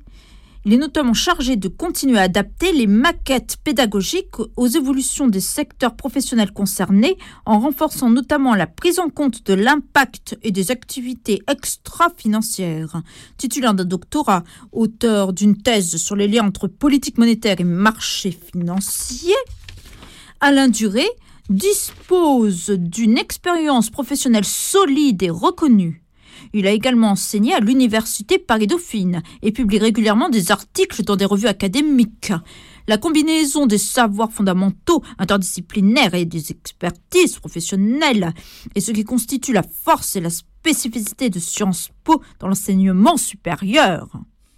à adapter les maquettes pédagogiques aux évolutions des secteurs professionnels concernés, en renforçant notamment la prise en compte de l'impact et des activités extra-financières. Titulaire d'un doctorat, auteur d'une thèse sur les liens entre politique monétaire et marché financier, Alain Duré dispose d'une expérience professionnelle solide et reconnue. Il a également enseigné à l'Université Paris-Dauphine et publie régulièrement des articles dans des revues académiques. La combinaison des savoirs fondamentaux, interdisciplinaires et des expertises professionnelles est ce qui constitue la force et la spécificité de Sciences Po dans l'enseignement supérieur.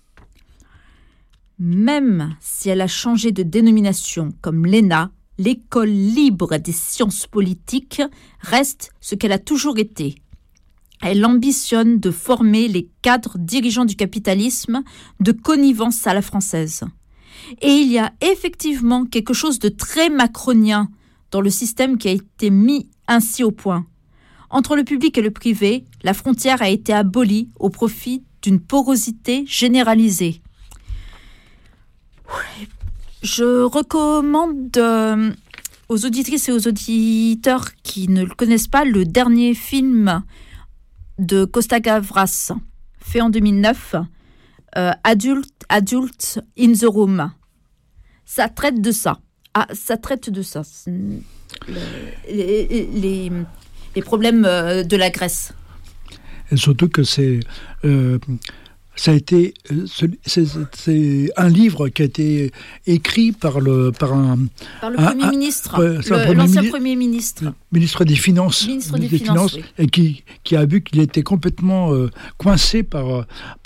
Même si elle a changé de dénomination comme l'ENA, l'école libre des sciences politiques reste ce qu'elle a toujours été. Elle ambitionne de former les cadres dirigeants du capitalisme de connivence à la française. Et il y a effectivement quelque chose de très macronien dans le système qui a été mis ainsi au point. Entre le public et le privé, la frontière a été abolie au profit d'une porosité généralisée. Je recommande aux auditrices et aux auditeurs qui ne le connaissent pas le dernier film de Costa Gavras, fait en 2009, Adult in the Room. Ça traite de ça. Les problèmes de la Grèce. Et surtout que c'est un livre qui a été écrit par le Premier ministre, l'ancien Premier ministre. Ministre des Finances. Ministre des Finances, oui. Et qui a vu qu'il était complètement coincé par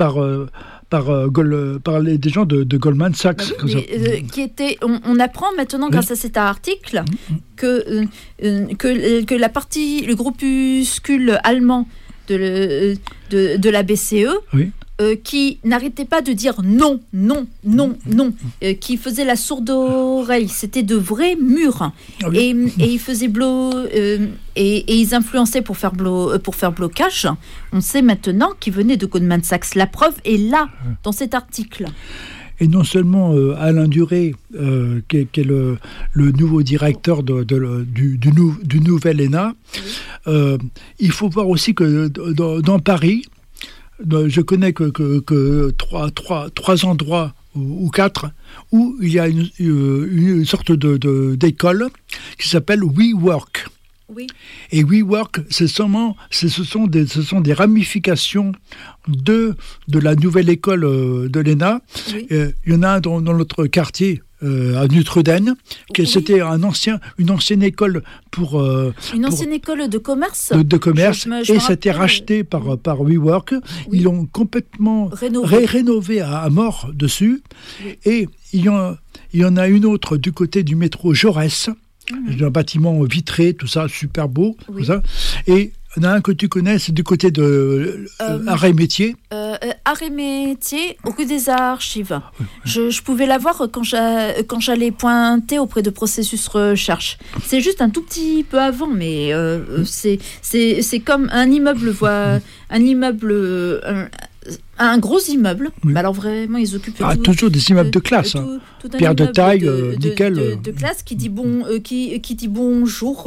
des gens de Goldman Sachs. On apprend maintenant, grâce à cet article, que la partie, le groupuscule allemand de la BCE, qui n'arrêtait pas de dire non, qui faisait la sourde oreille. C'était de vrais murs. Et ils faisaient et ils influençaient pour faire blocage. On sait maintenant qu'ils venaient de Goldman Sachs. La preuve est là, dans cet article. Et non seulement Alain Duré, qui est le nouveau directeur du nouvel ENA, il faut voir aussi que dans Paris, je connais que trois endroits ou quatre où il y a une sorte d'école qui s'appelle WeWork. Oui. Et WeWork, ce sont des ramifications de la nouvelle école de l'ENA. Oui. Il y en a un dans notre quartier, à Notre-Dame, c'était une ancienne école école de commerce. De commerce, et c'était racheté par WeWork. Oui. Ils l'ont complètement rénové à mort dessus. Oui. Et il y en a une autre du côté du métro Jaurès. Un bâtiment vitré, tout ça, super beau. Oui. Tout ça. Et il y en a un que tu connais, c'est du côté de Arrêt-Métier. Arrêt-Métier, rue des Archives. Oui. Je pouvais la voir quand j'allais pointer auprès de Processus Recherche. C'est juste un tout petit peu avant, mais c'est comme un immeuble, un gros immeuble. Oui. Alors vraiment, ils occupent toujours des immeubles de classe. Tout pierre de taille, nickel. De classe qui dit bonjour.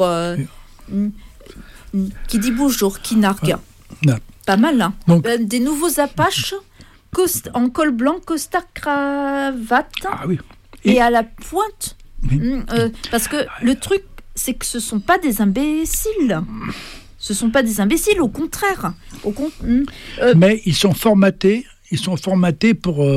Qui dit bonjour, qui nargue. Pas mal, hein. Donc, des nouveaux Apaches en col blanc, costard cravate. Oui. Et à la pointe. Parce que le truc, c'est que ce ne sont pas des imbéciles. Ce ne sont pas des imbéciles, au contraire. Mais ils sont formatés pour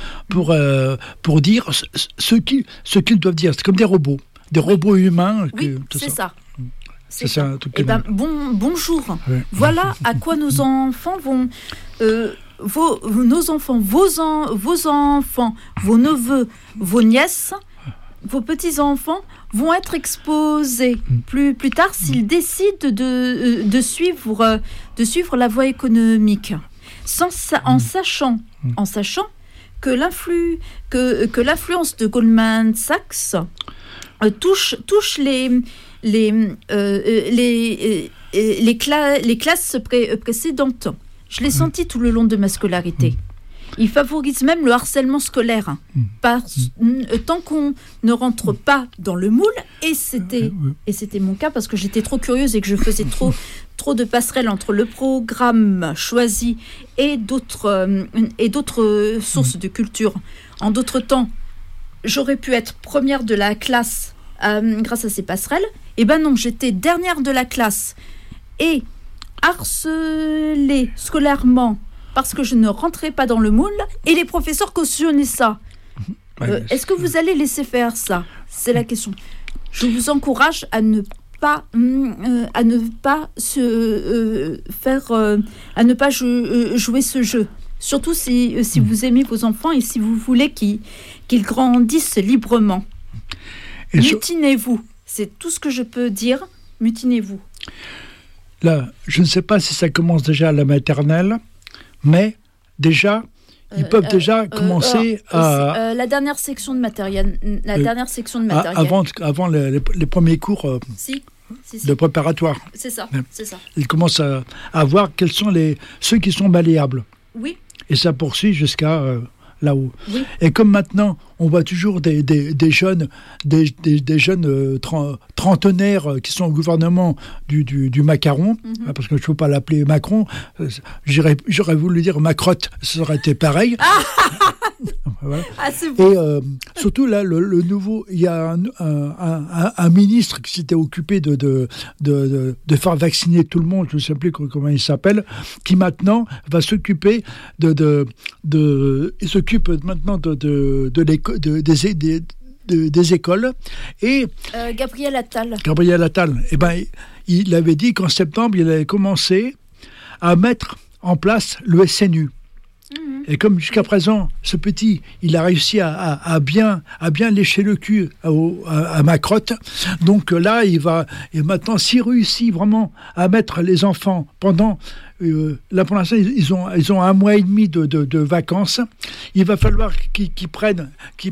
dire ce qu'ils doivent dire. C'est comme des robots. Des robots humains. Oui, c'est ça. C'est ça. Bonjour. Oui. Voilà à quoi nos enfants vont... vos enfants, vos neveux, vos nièces, vos petits-enfants vont être exposés plus tard s'ils décident de suivre la voie économique, en sachant que l'influence de Goldman Sachs touche les classes précédentes. Je l'ai senti tout le long de ma scolarité. Il favorise même le harcèlement scolaire, tant qu'on ne rentre pas dans le moule. Et c'était mon cas, parce que j'étais trop curieuse et que je faisais trop de passerelles entre le programme choisi et d'autres sources de culture. En d'autres temps, j'aurais pu être première de la classe grâce à ces passerelles. Eh ben non, j'étais dernière de la classe et harcelée scolairement parce que je ne rentrais pas dans le moule, et les professeurs cautionnaient ça. Est-ce que vous allez laisser faire ça ? C'est la question. Je vous encourage à ne pas jouer ce jeu. Surtout si vous aimez vos enfants et si vous voulez qu'ils grandissent librement. Mutinez-vous. C'est tout ce que je peux dire. Mutinez-vous. Là, je ne sais pas si ça commence déjà à la maternelle, mais déjà, ils peuvent déjà commencer à... la dernière section de matériel. Avant les premiers cours Si. de préparatoire. C'est ça. Ils commencent à voir quels sont ceux qui sont malléables. Oui. Et ça poursuit jusqu'à là-haut. Oui. Et comme maintenant, on voit toujours des jeunes trentenaires qui sont au gouvernement du macaron, parce que je ne peux pas l'appeler Macron, j'aurais voulu dire Macrotte, ça aurait été pareil. Voilà. C'est bon. Et surtout là, le nouveau, il y a un ministre qui s'était occupé de faire vacciner tout le monde, je ne sais plus comment il s'appelle, qui maintenant va s'occuper il s'occupe maintenant des écoles et Gabriel Attal. Eh ben, il avait dit qu'en septembre, il avait commencé à mettre en place le SNU. Et comme jusqu'à présent, ce petit, il a réussi à bien lécher le cul à Macrotte, donc là, et maintenant, s'il réussit vraiment à mettre les enfants pendant, là pour l'instant, ils ont 1 mois et demi de vacances, il va falloir qu'ils prennent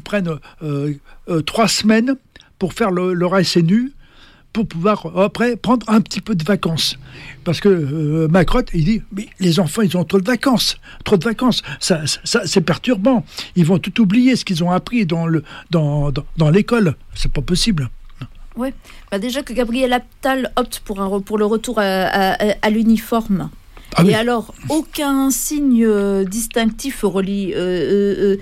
3 semaines pour faire leur SNU, pour pouvoir après prendre un petit peu de vacances. Parce que Macrotte, il dit, mais les enfants, ils ont trop de vacances. Ça, c'est perturbant. Ils vont tout oublier, ce qu'ils ont appris dans l'école. C'est pas possible. Oui. Déjà que Gabriel Attal opte pour le retour à l'uniforme. Ah oui. Et alors, aucun signe distinctif religieux,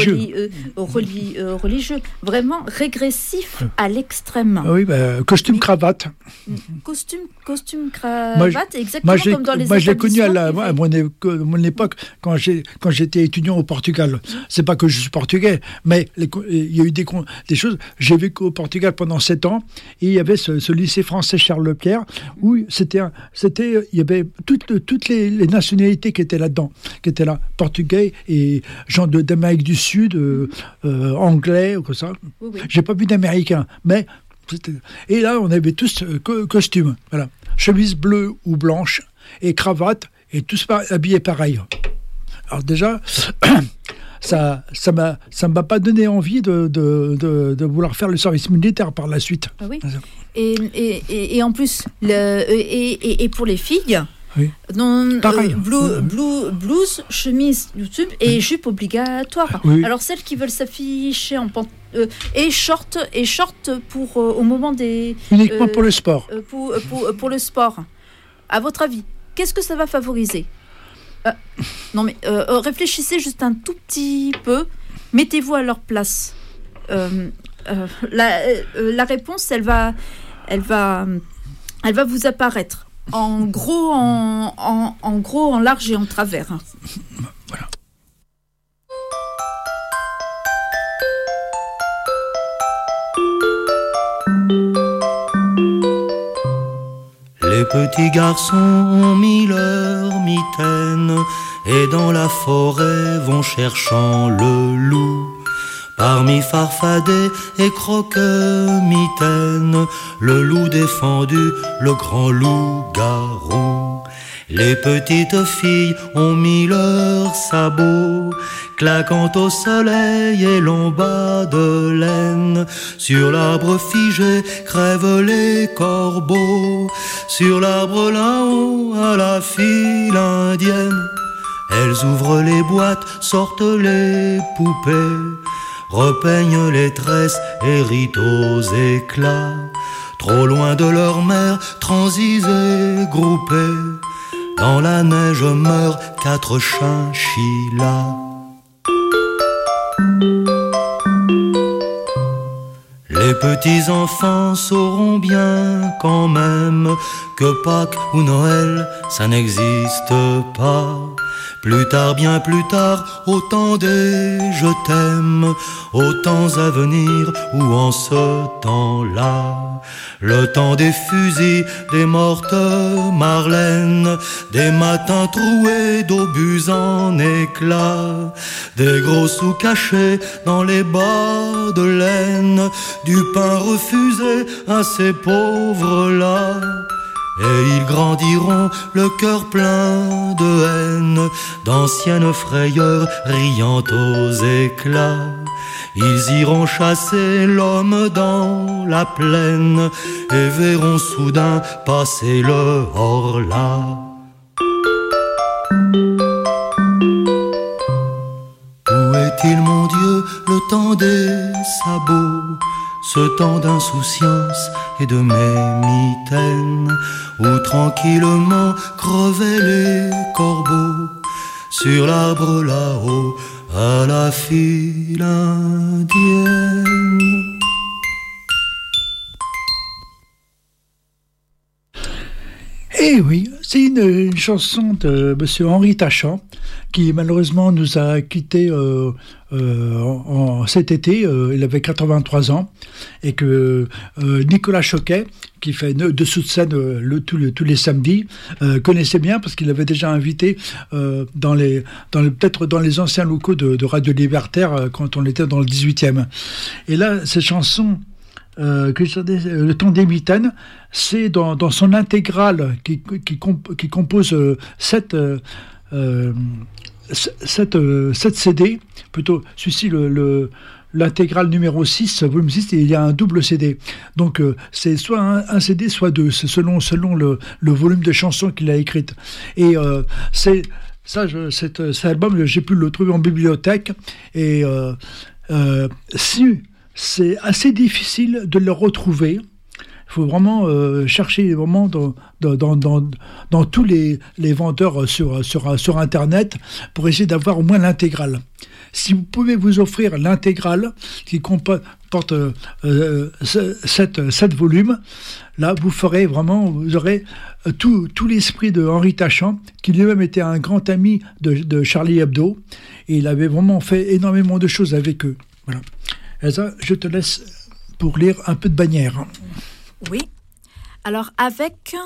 vraiment régressif à l'extrême. Oui, costume cravate. Costume cravate, exactement comme dans les Moi, je l'ai connu à établissements mon époque, quand j'étais étudiant au Portugal. C'est pas que je suis portugais, mais il y a eu des choses. J'ai vécu au Portugal pendant 7 ans, et il y avait ce lycée français Charles Leclerc, où il y avait toutes les nationalités qui étaient là-dedans, portugais et gens d'Amérique du Sud, anglais, ou comme ça. Oui. J'ai pas vu d'Américains, mais et là on avait tous costumes, voilà, chemise bleue ou blanche et cravate et tous habillés pareil. Alors déjà, ça m'a pas donné envie de vouloir faire le service militaire par la suite. Ah oui. Et en plus et pour les filles. Oui. Pareil. Blouse, chemise YouTube et jupe obligatoire. Oui. Alors celles qui veulent s'afficher en et short pour au moment des uniquement pour le sport. Pour le sport. À votre avis, qu'est-ce que ça va favoriser? Non mais réfléchissez juste un tout petit peu. Mettez-vous à leur place. La réponse, elle va vous apparaître. En gros, en large et en travers. Voilà. Les petits garçons ont mis leur mitaine et dans la forêt vont cherchant le loup. Parmi farfadets et croque-mitaines, le loup défendu, le grand loup-garou. Les petites filles ont mis leurs sabots, claquant au soleil et longs bas de laine. Sur l'arbre figé crèvent les corbeaux, sur l'arbre là-haut à la file indienne. Elles ouvrent les boîtes, sortent les poupées, repeignent les tresses et rient aux éclats. Trop loin de leur mère, transisés, groupés, dans la neige meurent 4 chinchillas. Les petits enfants sauront bien quand même que Pâques ou Noël, ça n'existe pas. Plus tard, bien plus tard, au temps des je t'aime, aux temps à venir ou en ce temps-là. Le temps des fusils, des mortes marlènes, des matins troués d'obus en éclats, des gros sous cachés dans les bas de laine, du pain refusé à ces pauvres-là. Et ils grandiront le cœur plein de haine, d'anciennes frayeurs riant aux éclats. Ils iront chasser l'homme dans la plaine et verront soudain passer le horla. Où est-il, mon Dieu, le temps des sabots, ce temps d'insouciance et de mémitaine, où tranquillement crevaient les corbeaux sur l'arbre là-haut à la file indienne. Eh oui, c'est une chanson de M. Henri Tachant qui malheureusement nous a quittés cet été. Il avait 83 ans et que Nicolas Choquet, qui fait dessous de scène tous les samedis, connaissait bien parce qu'il avait déjà invité peut-être dans les anciens locaux de Radio Libertaire quand on était dans le 18e. Et là, cette chanson... le temps des mitaines, c'est dans son intégrale qui compose 7 CD, plutôt celui-ci l'intégrale numéro 6, volume 6, et il y a un double CD. Donc c'est soit un CD, soit deux, c'est selon le volume de chansons qu'il a écrites. Et cet album, j'ai pu le trouver en bibliothèque, et c'est assez difficile de le retrouver. Il faut vraiment chercher vraiment dans tous les vendeurs sur Internet pour essayer d'avoir au moins l'intégrale. Si vous pouvez vous offrir l'intégrale qui comporte 7 volumes, là vous aurez tout l'esprit de Henri Tachant, qui lui-même était un grand ami de Charlie Hebdo, et il avait vraiment fait énormément de choses avec eux. Voilà. Elsa, je te laisse pour lire un peu de Bagnères. Oui. Alors, avec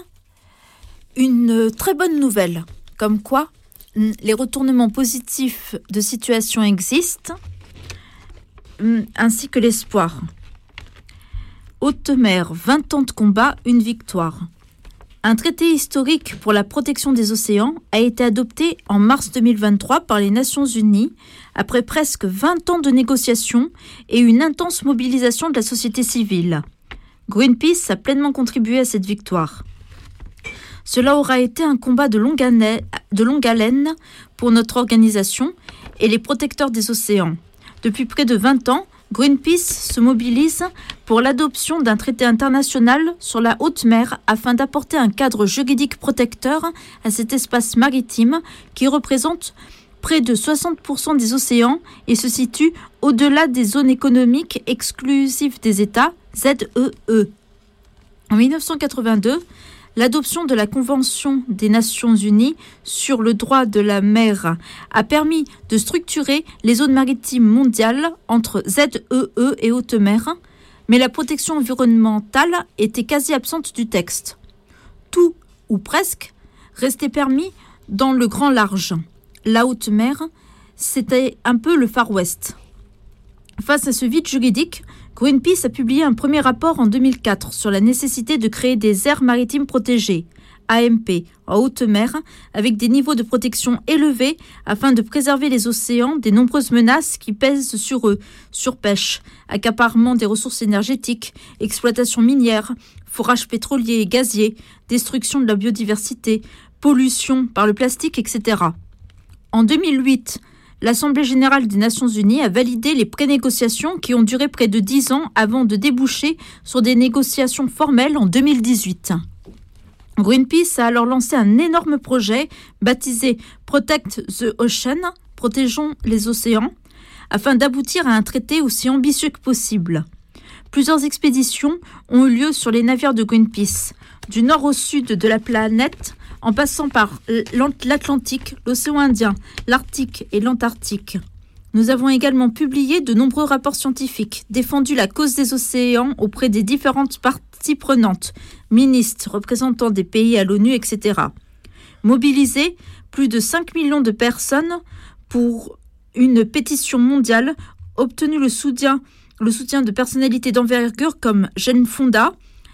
une très bonne nouvelle, comme quoi les retournements positifs de situation existent, ainsi que l'espoir. Haute mer, 20 ans de combat, une victoire. Un traité historique pour la protection des océans a été adopté en mars 2023 par les Nations Unies après presque 20 ans de négociations et une intense mobilisation de la société civile. Greenpeace a pleinement contribué à cette victoire. Cela aura été un combat de longue haleine pour notre organisation et les protecteurs des océans. Depuis près de 20 ans, Greenpeace se mobilise pour l'adoption d'un traité international sur la haute mer afin d'apporter un cadre juridique protecteur à cet espace maritime qui représente près de 60% des océans et se situe au-delà des zones économiques exclusives des États, ZEE. En 1982, l'adoption de la Convention des Nations Unies sur le droit de la mer a permis de structurer les zones maritimes mondiales entre ZEE et haute mer, mais la protection environnementale était quasi absente du texte. Tout, ou presque, restait permis dans le grand large. La haute mer, c'était un peu le Far West. Face à ce vide juridique, Greenpeace a publié un premier rapport en 2004 sur la nécessité de créer des aires maritimes protégées, AMP, en haute mer, avec des niveaux de protection élevés afin de préserver les océans des nombreuses menaces qui pèsent sur eux, surpêche, accaparement des ressources énergétiques, exploitation minière, forage pétrolier et gazier, destruction de la biodiversité, pollution par le plastique, etc. En 2008, l'Assemblée générale des Nations unies a validé les pré-négociations qui ont duré près de 10 ans avant de déboucher sur des négociations formelles en 2018. Greenpeace a alors lancé un énorme projet baptisé Protect the Ocean, protégeons les océans, afin d'aboutir à un traité aussi ambitieux que possible. Plusieurs expéditions ont eu lieu sur les navires de Greenpeace, du nord au sud de la planète, en passant par l'Atlantique, l'océan Indien, l'Arctique et l'Antarctique. Nous avons également publié de nombreux rapports scientifiques, défendu la cause des océans auprès des différentes parties prenantes, ministres, représentants des pays à l'ONU, etc. Mobilisé plus de 5 millions de personnes pour une pétition mondiale, obtenu le soutien de personnalités d'envergure comme Jane Fonda,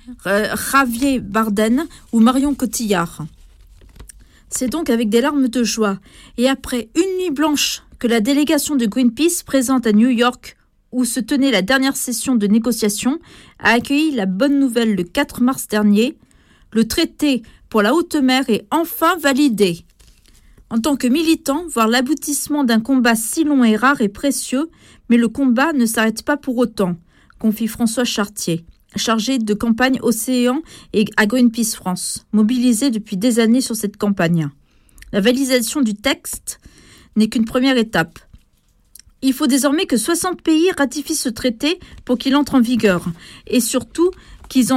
Javier Bardem ou Marion Cotillard. C'est donc avec des larmes de joie et après une nuit blanche que la délégation de Greenpeace présente à New York, où se tenait la dernière session de négociation, a accueilli la bonne nouvelle le 4 mars dernier. Le traité pour la haute mer est enfin validé. En tant que militant, voir l'aboutissement d'un combat si long et rare est précieux, mais le combat ne s'arrête pas pour autant, confie François Chartier, chargé de campagne Océan et à Greenpeace France, mobilisé depuis des années sur cette campagne. La validation du texte n'est qu'une première étape. Il faut désormais que 60 pays ratifient ce traité pour qu'il entre en vigueur et surtout qu'ils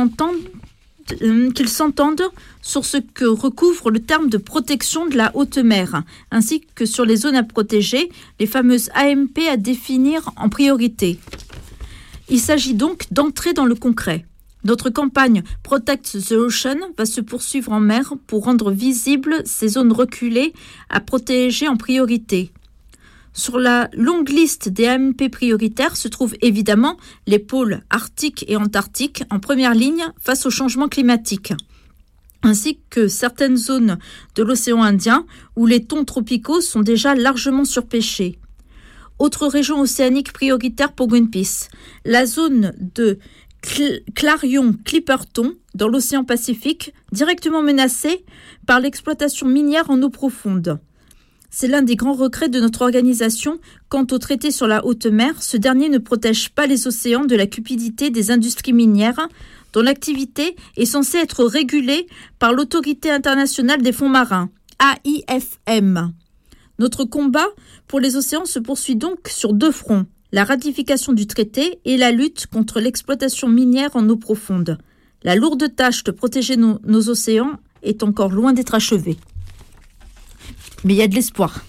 s'entendent sur ce que recouvre le terme de protection de la haute mer, ainsi que sur les zones à protéger, les fameuses AMP à définir en priorité. Il s'agit donc d'entrer dans le concret. Notre campagne Protect the Ocean va se poursuivre en mer pour rendre visibles ces zones reculées à protéger en priorité. Sur la longue liste des AMP prioritaires se trouvent évidemment les pôles arctiques et antarctiques en première ligne face au changement climatique, ainsi que certaines zones de l'océan Indien où les thons tropicaux sont déjà largement surpêchés. Autre région océanique prioritaire pour Greenpeace, la zone de Clarion-Clipperton dans l'océan Pacifique, directement menacée par l'exploitation minière en eau profonde. C'est l'un des grands regrets de notre organisation. Quant au traité sur la haute mer, ce dernier ne protège pas les océans de la cupidité des industries minières, dont l'activité est censée être régulée par l'Autorité internationale des fonds marins, AIFM. Notre combat pour les océans se poursuit donc sur deux fronts, la ratification du traité et la lutte contre l'exploitation minière en eau profonde. La lourde tâche de protéger nos océans est encore loin d'être achevée. Mais il y a de l'espoir.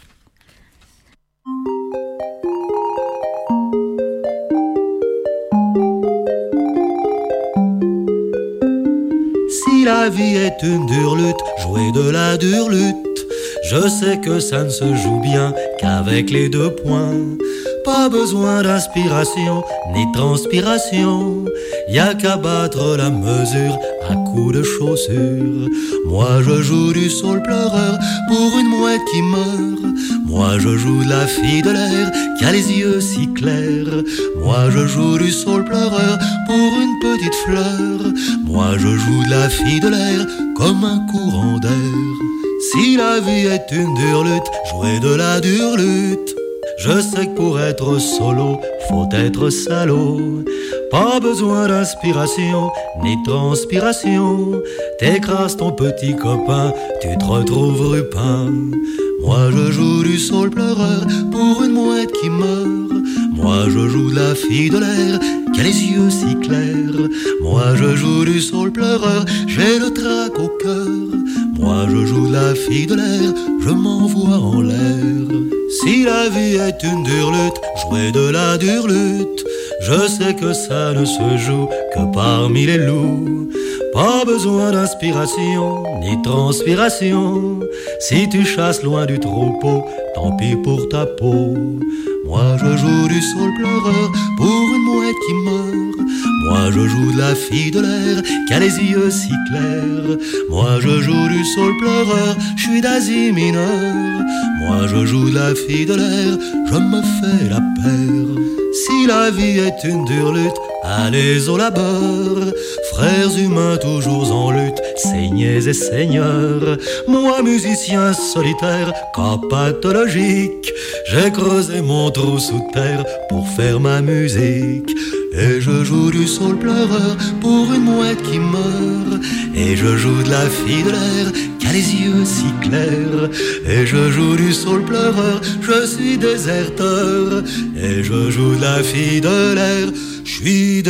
Si la vie est une dure lutte, jouez de la dure lutte. Je sais que ça ne se joue bien qu'avec les deux poings. Pas besoin d'inspiration ni transpiration, y a qu'à battre la mesure à coups de chaussures. Moi je joue du saule pleureur pour une mouette qui meurt. Moi je joue de la fille de l'air qui a les yeux si clairs. Moi je joue du saule pleureur pour une petite fleur. Moi je joue de la fille de l'air comme un courant d'air. Si la vie est une dure lutte, jouez de la dure lutte. Je sais que pour être solo, faut être salaud. Pas besoin d'inspiration, ni transpiration. T'écrases ton petit copain, tu te retrouves rupin. Moi je joue du saule pleureur pour une mouette qui meurt. Moi je joue de la fille de l'air qui a les yeux si clairs. Moi je joue du saule pleureur, j'ai le trac au cœur. Moi je joue de la fille de l'air, je m'envoie en l'air. Si la vie est une dure lutte, jouez de la dure lutte. Je sais que ça ne se joue que parmi les loups. Pas besoin d'inspiration, ni transpiration. Si tu chasses loin du troupeau, tant pis pour ta peau. Moi je joue du saule pleureur pour une mouette qui meurt. Moi je joue de la fille de l'air qui a les yeux si clairs. Moi je joue du saule pleureur, je suis d'Asie mineure. Moi je joue de la fille de l'air, je me fais la paire. Si la vie est une dure lutte, allez au labeur. Frères humains toujours en lutte, seigneurs et seigneurs. Moi musicien solitaire, cas pathologique, j'ai creusé mon trou sous terre pour faire ma musique. Et je joue du saule pleureur pour une mouette qui meurt. Et je joue de la fille de l'air qui a les yeux si clairs. Et je joue du saule pleureur, je suis déserteur. Et je joue de la fille de l'air, je suis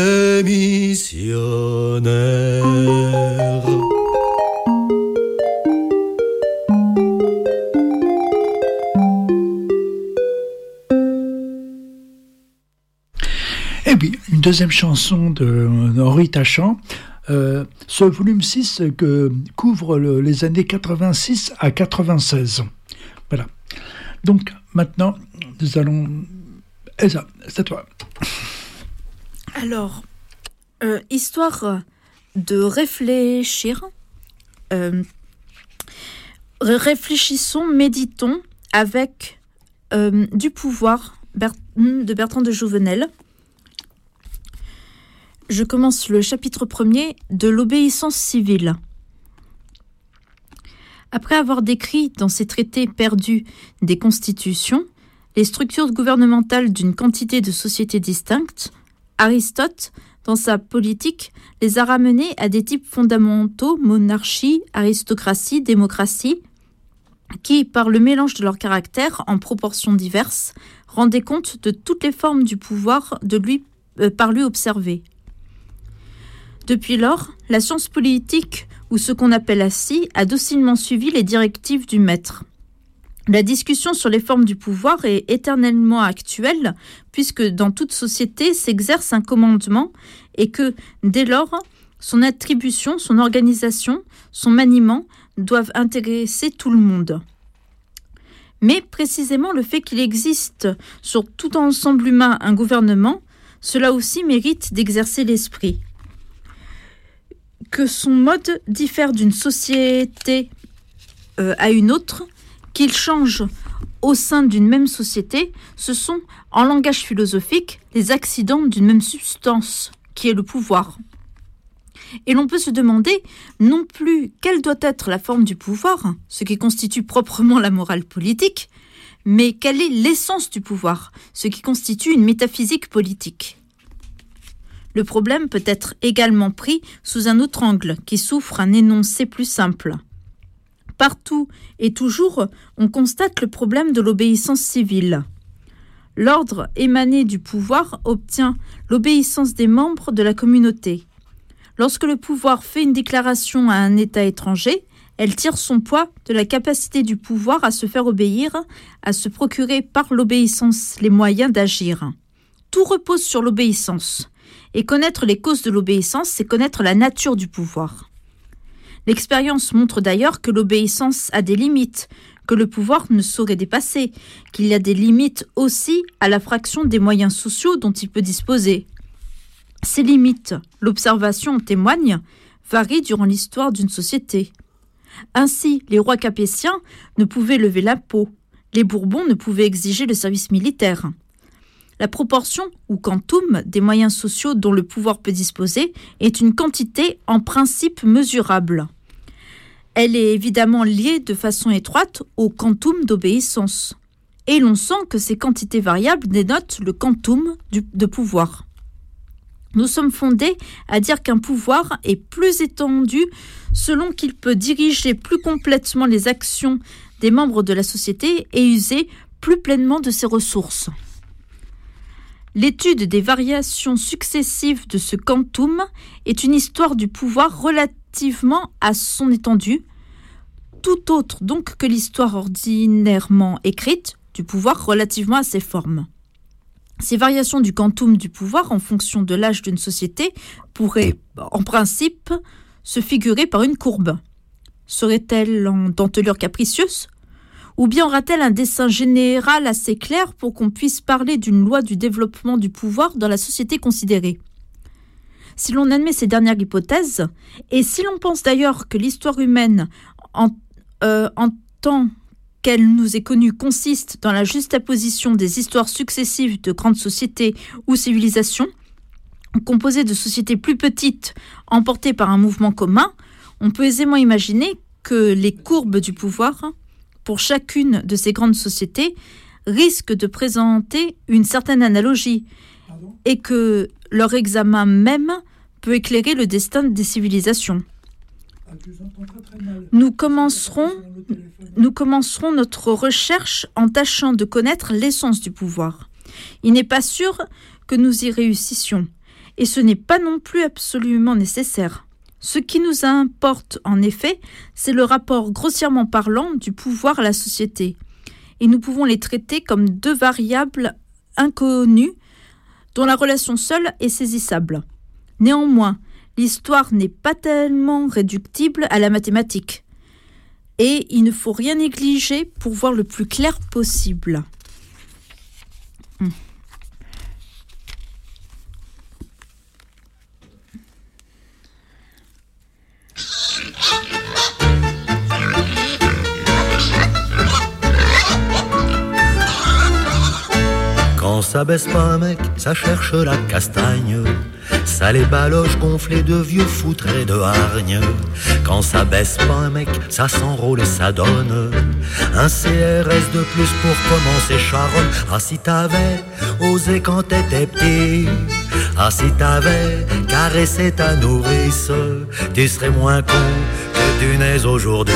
démissionnaire. Et puis, une deuxième chanson d'Henri Tachant. Ce volume 6 couvre les années 86 à 96. Voilà. Donc, maintenant, nous allons... Elsa, c'est à toi. Alors, histoire de réfléchir. Réfléchissons, méditons avec du pouvoir de Bertrand de Jouvenel. Je commence le chapitre 1er de l'obéissance civile. Après avoir décrit dans ses traités perdus des constitutions les structures gouvernementales d'une quantité de sociétés distinctes, Aristote, dans sa politique, les a ramenés à des types fondamentaux, monarchie, aristocratie, démocratie, qui, par le mélange de leurs caractères en proportions diverses, rendaient compte de toutes les formes du pouvoir par lui observées. Depuis lors, la science politique, ou ce qu'on appelle la scie, a docilement suivi les directives du maître. La discussion sur les formes du pouvoir est éternellement actuelle, puisque dans toute société s'exerce un commandement et que, dès lors, son attribution, son organisation, son maniement doivent intéresser tout le monde. Mais précisément le fait qu'il existe sur tout ensemble humain un gouvernement, cela aussi mérite d'exercer l'esprit. Que son mode diffère d'une société à une autre, qu'il change au sein d'une même société, ce sont, en langage philosophique, les accidents d'une même substance, qui est le pouvoir. Et l'on peut se demander non plus quelle doit être la forme du pouvoir, ce qui constitue proprement la morale politique, mais quelle est l'essence du pouvoir, ce qui constitue une métaphysique politique. Le problème peut être également pris sous un autre angle, qui souffre un énoncé plus simple. Partout et toujours, on constate le problème de l'obéissance civile. L'ordre émané du pouvoir obtient l'obéissance des membres de la communauté. Lorsque le pouvoir fait une déclaration à un État étranger, elle tire son poids de la capacité du pouvoir à se faire obéir, à se procurer par l'obéissance les moyens d'agir. Tout repose sur l'obéissance. Et connaître les causes de l'obéissance, c'est connaître la nature du pouvoir. L'expérience montre d'ailleurs que l'obéissance a des limites, que le pouvoir ne saurait dépasser, qu'il y a des limites aussi à la fraction des moyens sociaux dont il peut disposer. Ces limites, l'observation en témoigne, varient durant l'histoire d'une société. Ainsi, les rois capétiens ne pouvaient lever l'impôt, les Bourbons ne pouvaient exiger le service militaire. La proportion, ou quantum, des moyens sociaux dont le pouvoir peut disposer est une quantité en principe mesurable. Elle est évidemment liée de façon étroite au quantum d'obéissance. Et l'on sent que ces quantités variables dénotent le quantum de pouvoir. Nous sommes fondés à dire qu'un pouvoir est plus étendu selon qu'il peut diriger plus complètement les actions des membres de la société et user plus pleinement de ses ressources. L'étude des variations successives de ce quantum est une histoire du pouvoir relativement à son étendue, tout autre donc que l'histoire ordinairement écrite du pouvoir relativement à ses formes. Ces variations du quantum du pouvoir en fonction de l'âge d'une société pourraient, en principe, se figurer par une courbe. Serait-elle en dentelure capricieuse ? Ou bien aura-t-elle un dessin général assez clair pour qu'on puisse parler d'une loi du développement du pouvoir dans la société considérée ? Si l'on admet ces dernières hypothèses, et si l'on pense d'ailleurs que l'histoire humaine, en tant qu'elle nous est connue, consiste dans la juxtaposition des histoires successives de grandes sociétés ou civilisations, composées de sociétés plus petites emportées par un mouvement commun, on peut aisément imaginer que les courbes du pouvoir, pour chacune de ces grandes sociétés, risquent de présenter une certaine analogie et que leur examen même peut éclairer le destin des civilisations. Nous commencerons notre recherche en tâchant de connaître l'essence du pouvoir. Il n'est pas sûr que nous y réussissions, et ce n'est pas non plus absolument nécessaire. Ce qui nous importe, en effet, c'est le rapport grossièrement parlant du pouvoir à la société. Et nous pouvons les traiter comme deux variables inconnues dont la relation seule est saisissable. Néanmoins, l'histoire n'est pas tellement réductible à la mathématique. Et il ne faut rien négliger pour voir le plus clair possible. ça baisse pas un mec, ça cherche la castagne. Ça les baloche gonflés de vieux foutrés de hargne. Quand ça baisse pas un mec, ça s'enrôle et ça donne un CRS de plus pour commencer charonne. Ah si t'avais osé quand t'étais petit, ah si t'avais caressé ta nourrice, tu serais moins con que tu n'es aujourd'hui.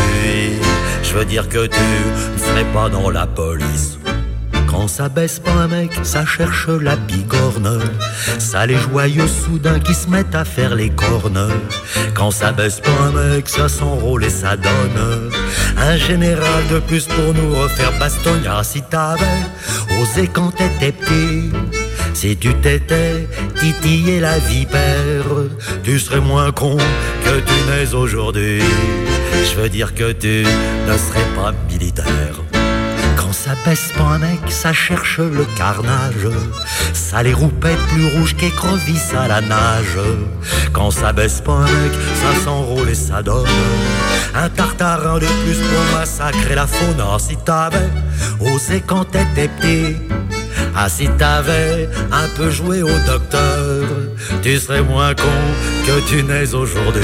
Je veux dire que tu ne serais pas dans la police. Quand ça baisse pas un mec, ça cherche la bigorne. Ça les joyeux soudains qui se mettent à faire les cornes. Quand ça baisse pas un mec, ça s'enrôle et ça donne un général de plus pour nous refaire bastogne. Ah si t'avais osé quand t'étais petit, si tu t'étais titillé la vipère, tu serais moins con que tu n'es aujourd'hui. Je veux dire que tu ne serais pas militaire. Quand ça baisse pas un mec, ça cherche le carnage. Ça les roupettes plus rouges qu'écrevisses à la nage. Quand ça baisse pas un mec, ça s'enrôle et ça donne un tartarin de plus pour massacrer la faune. Ah si t'avais osé quand t'étais petit, ah si t'avais un peu joué au docteur, tu serais moins con que tu n'es aujourd'hui.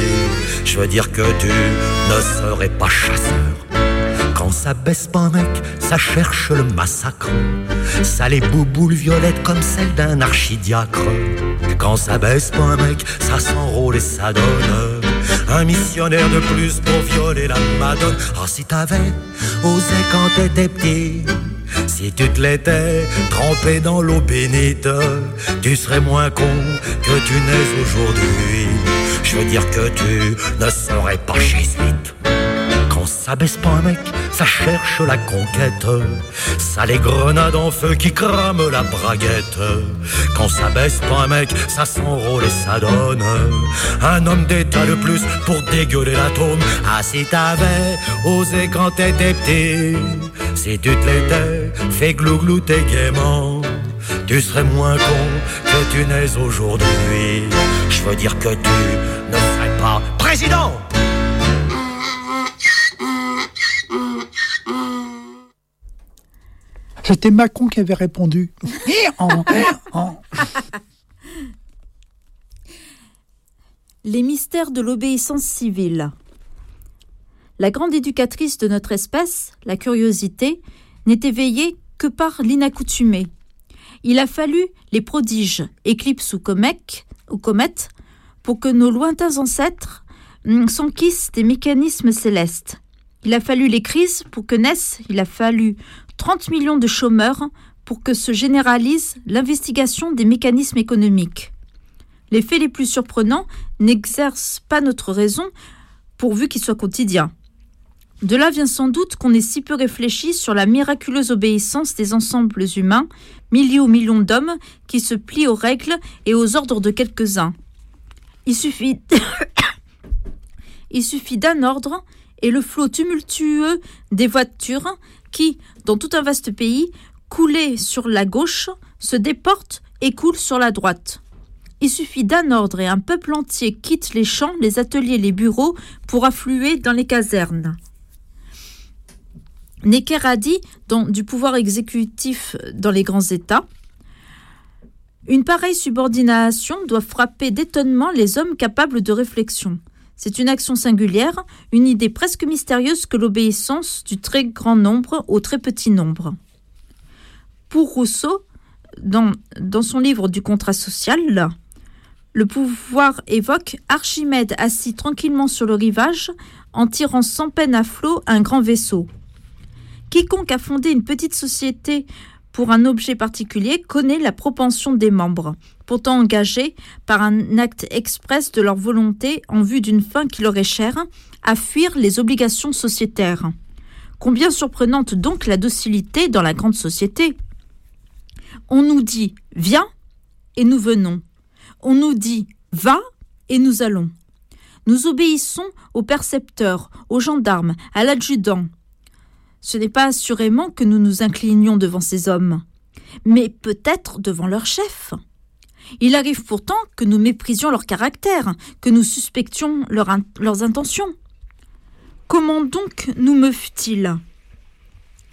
Je veux dire que tu ne serais pas chasseur. Quand ça baisse pas un mec, ça cherche le massacre. Ça les bouboules violettes comme celle d'un archidiacre. Quand ça baisse pas un mec, ça s'enrôle et ça donne un missionnaire de plus pour violer la madone. Ah si t'avais osé quand t'étais petit, si tu te l'étais trempé dans l'eau bénite, tu serais moins con que tu n'es aujourd'hui. Je veux dire que tu ne serais pas jésuite. Quand ça baisse pas un mec, ça cherche la conquête. Ça les grenades en feu qui crament la braguette. Quand ça baisse pas un mec, ça s'enrôle et ça donne un homme d'état de plus pour dégueuler l'atome. Ah si t'avais osé quand t'étais petit, si tu te l'étais fait glouglouter gaiement, tu serais moins con que tu n'es aujourd'hui. Je veux dire que tu ne serais pas président. C'était Macron qui avait répondu. Les mystères de l'obéissance civile. La grande éducatrice de notre espèce, la curiosité, n'est éveillée que par l'inaccoutumé. Il a fallu les prodiges, éclipses ou comètes, pour que nos lointains ancêtres s'enquissent des mécanismes célestes. Il a fallu les crises pour que naissent, il a fallu 30 millions de chômeurs pour que se généralise l'investigation des mécanismes économiques. Les faits les plus surprenants n'exercent pas notre raison pourvu qu'ils soient quotidiens. De là vient sans doute qu'on ait si peu réfléchi sur la miraculeuse obéissance des ensembles humains, milliers ou millions d'hommes qui se plient aux règles et aux ordres de quelques-uns. Il suffit d'un ordre et le flot tumultueux des voitures qui, dans tout un vaste pays, coulait sur la gauche, se déporte et coule sur la droite. Il suffit d'un ordre et un peuple entier quitte les champs, les ateliers, les bureaux pour affluer dans les casernes. Necker a dit, du pouvoir exécutif dans les grands États, une pareille subordination doit frapper d'étonnement les hommes capables de réflexion. C'est une action singulière, une idée presque mystérieuse que l'obéissance du très grand nombre au très petit nombre. Pour Rousseau, dans son livre du contrat social, le pouvoir évoque Archimède assis tranquillement sur le rivage en tirant sans peine à flot un grand vaisseau. Quiconque a fondé une petite société pour un objet particulier connaît la propension des membres, pourtant engagés par un acte express de leur volonté en vue d'une fin qui leur est chère, à fuir les obligations sociétaires. Combien surprenante donc la docilité dans la grande société. On nous dit « viens » et nous venons. On nous dit « va » et nous allons. Nous obéissons au percepteur, au gendarme, à l'adjudant. Ce n'est pas assurément que nous nous inclinions devant ces hommes, mais peut-être devant leur chef. Il arrive pourtant que nous méprisions leur caractère, que nous suspections leurs intentions. Comment donc nous meuvent-ils ?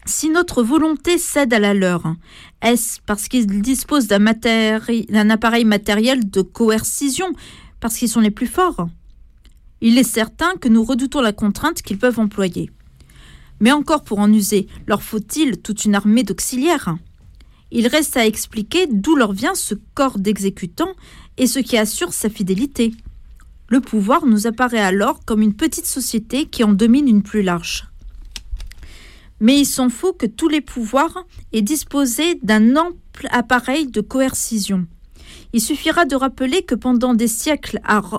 Si notre volonté cède à la leur, est-ce parce qu'ils disposent d'un appareil matériel de coercition, parce qu'ils sont les plus forts ? Il est certain que nous redoutons la contrainte qu'ils peuvent employer. Mais encore pour en user, leur faut-il toute une armée d'auxiliaires ? Il reste à expliquer d'où leur vient ce corps d'exécutants et ce qui assure sa fidélité. Le pouvoir nous apparaît alors comme une petite société qui en domine une plus large. Mais il s'en faut que tous les pouvoirs aient disposé d'un ample appareil de coercition. Il suffira de rappeler que pendant des siècles,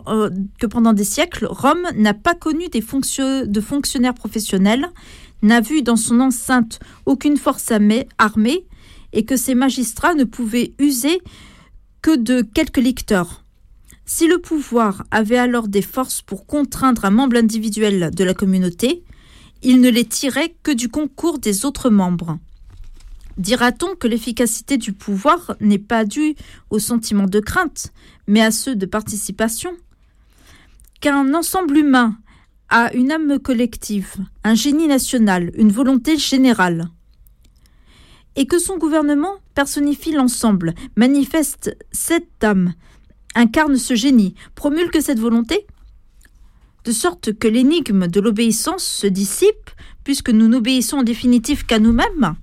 Rome n'a pas connu de fonctionnaires professionnels, n'a vu dans son enceinte aucune force armée et que ses magistrats ne pouvaient user que de quelques licteurs. Si le pouvoir avait alors des forces pour contraindre un membre individuel de la communauté, il ne les tirait que du concours des autres membres. Dira-t-on que l'efficacité du pouvoir n'est pas due au sentiment de crainte, mais à ceux de participation ? Qu'un ensemble humain a une âme collective, un génie national, une volonté générale, et que son gouvernement personnifie l'ensemble, manifeste cette âme, incarne ce génie, promulgue cette volonté, de sorte que l'énigme de l'obéissance se dissipe, puisque nous n'obéissons en définitive qu'à nous-mêmes.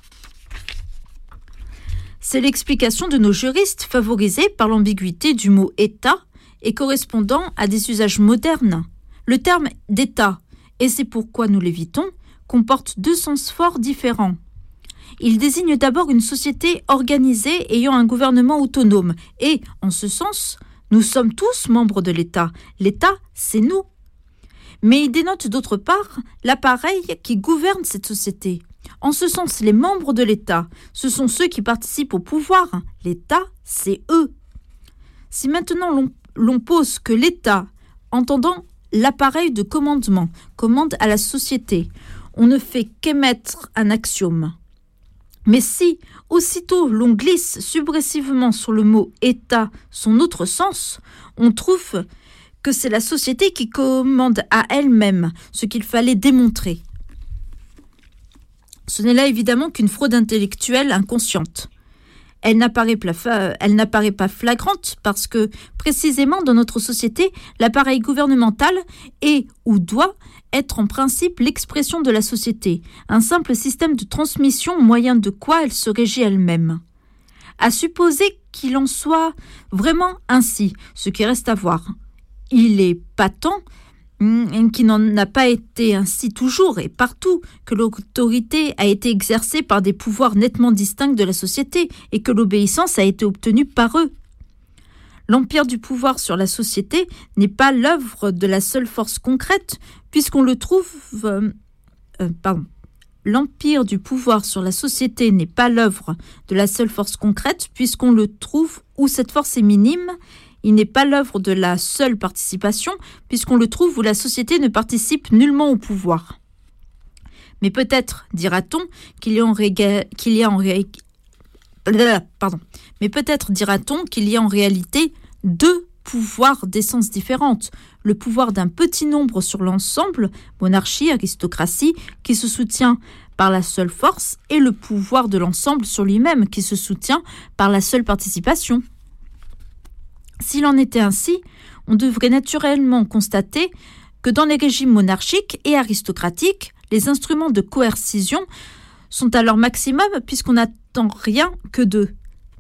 C'est l'explication de nos juristes favorisée par l'ambiguïté du mot « État » et correspondant à des usages modernes. Le terme d'État, et c'est pourquoi nous l'évitons, comporte deux sens forts différents. Il désigne d'abord une société organisée ayant un gouvernement autonome, et, en ce sens, nous sommes tous membres de l'État. L'État, c'est nous. Mais il dénote d'autre part l'appareil qui gouverne cette société. En ce sens, les membres de l'État, ce sont ceux qui participent au pouvoir. L'État, c'est eux. Si maintenant l'on pose que l'État, entendant l'appareil de commandement, commande à la société, on ne fait qu'émettre un axiome. Mais si, aussitôt l'on glisse subressivement sur le mot « État » son autre sens, on trouve que c'est la société qui commande à elle-même, ce qu'il fallait démontrer. Ce n'est là évidemment qu'une fraude intellectuelle inconsciente. Elle n'apparaît pas flagrante parce que, précisément dans notre société, l'appareil gouvernemental est ou doit être en principe l'expression de la société, un simple système de transmission au moyen de quoi elle se régit elle-même. À supposer qu'il en soit vraiment ainsi, ce qui reste à voir. Il est patent qu'il n'en a pas été ainsi toujours et partout, que l'autorité a été exercée par des pouvoirs nettement distincts de la société et que l'obéissance a été obtenue par eux. L'empire du pouvoir sur la société n'est pas l'œuvre de la seule force concrète, puisqu'on le trouve... L'empire du pouvoir sur la société n'est pas l'œuvre de la seule force concrète, puisqu'on le trouve où cette force est minime. Il n'est pas l'œuvre de la seule participation, puisqu'on le trouve où la société ne participe nullement au pouvoir. Mais peut-être, dira-t-on, qu'il y a en réalité deux pouvoirs d'essence différente. Le pouvoir d'un petit nombre sur l'ensemble, monarchie, aristocratie, qui se soutient par la seule force, et le pouvoir de l'ensemble sur lui-même, qui se soutient par la seule participation. S'il en était ainsi, on devrait naturellement constater que dans les régimes monarchiques et aristocratiques, les instruments de coercition sont à leur maximum puisqu'on n'attend rien que d'eux.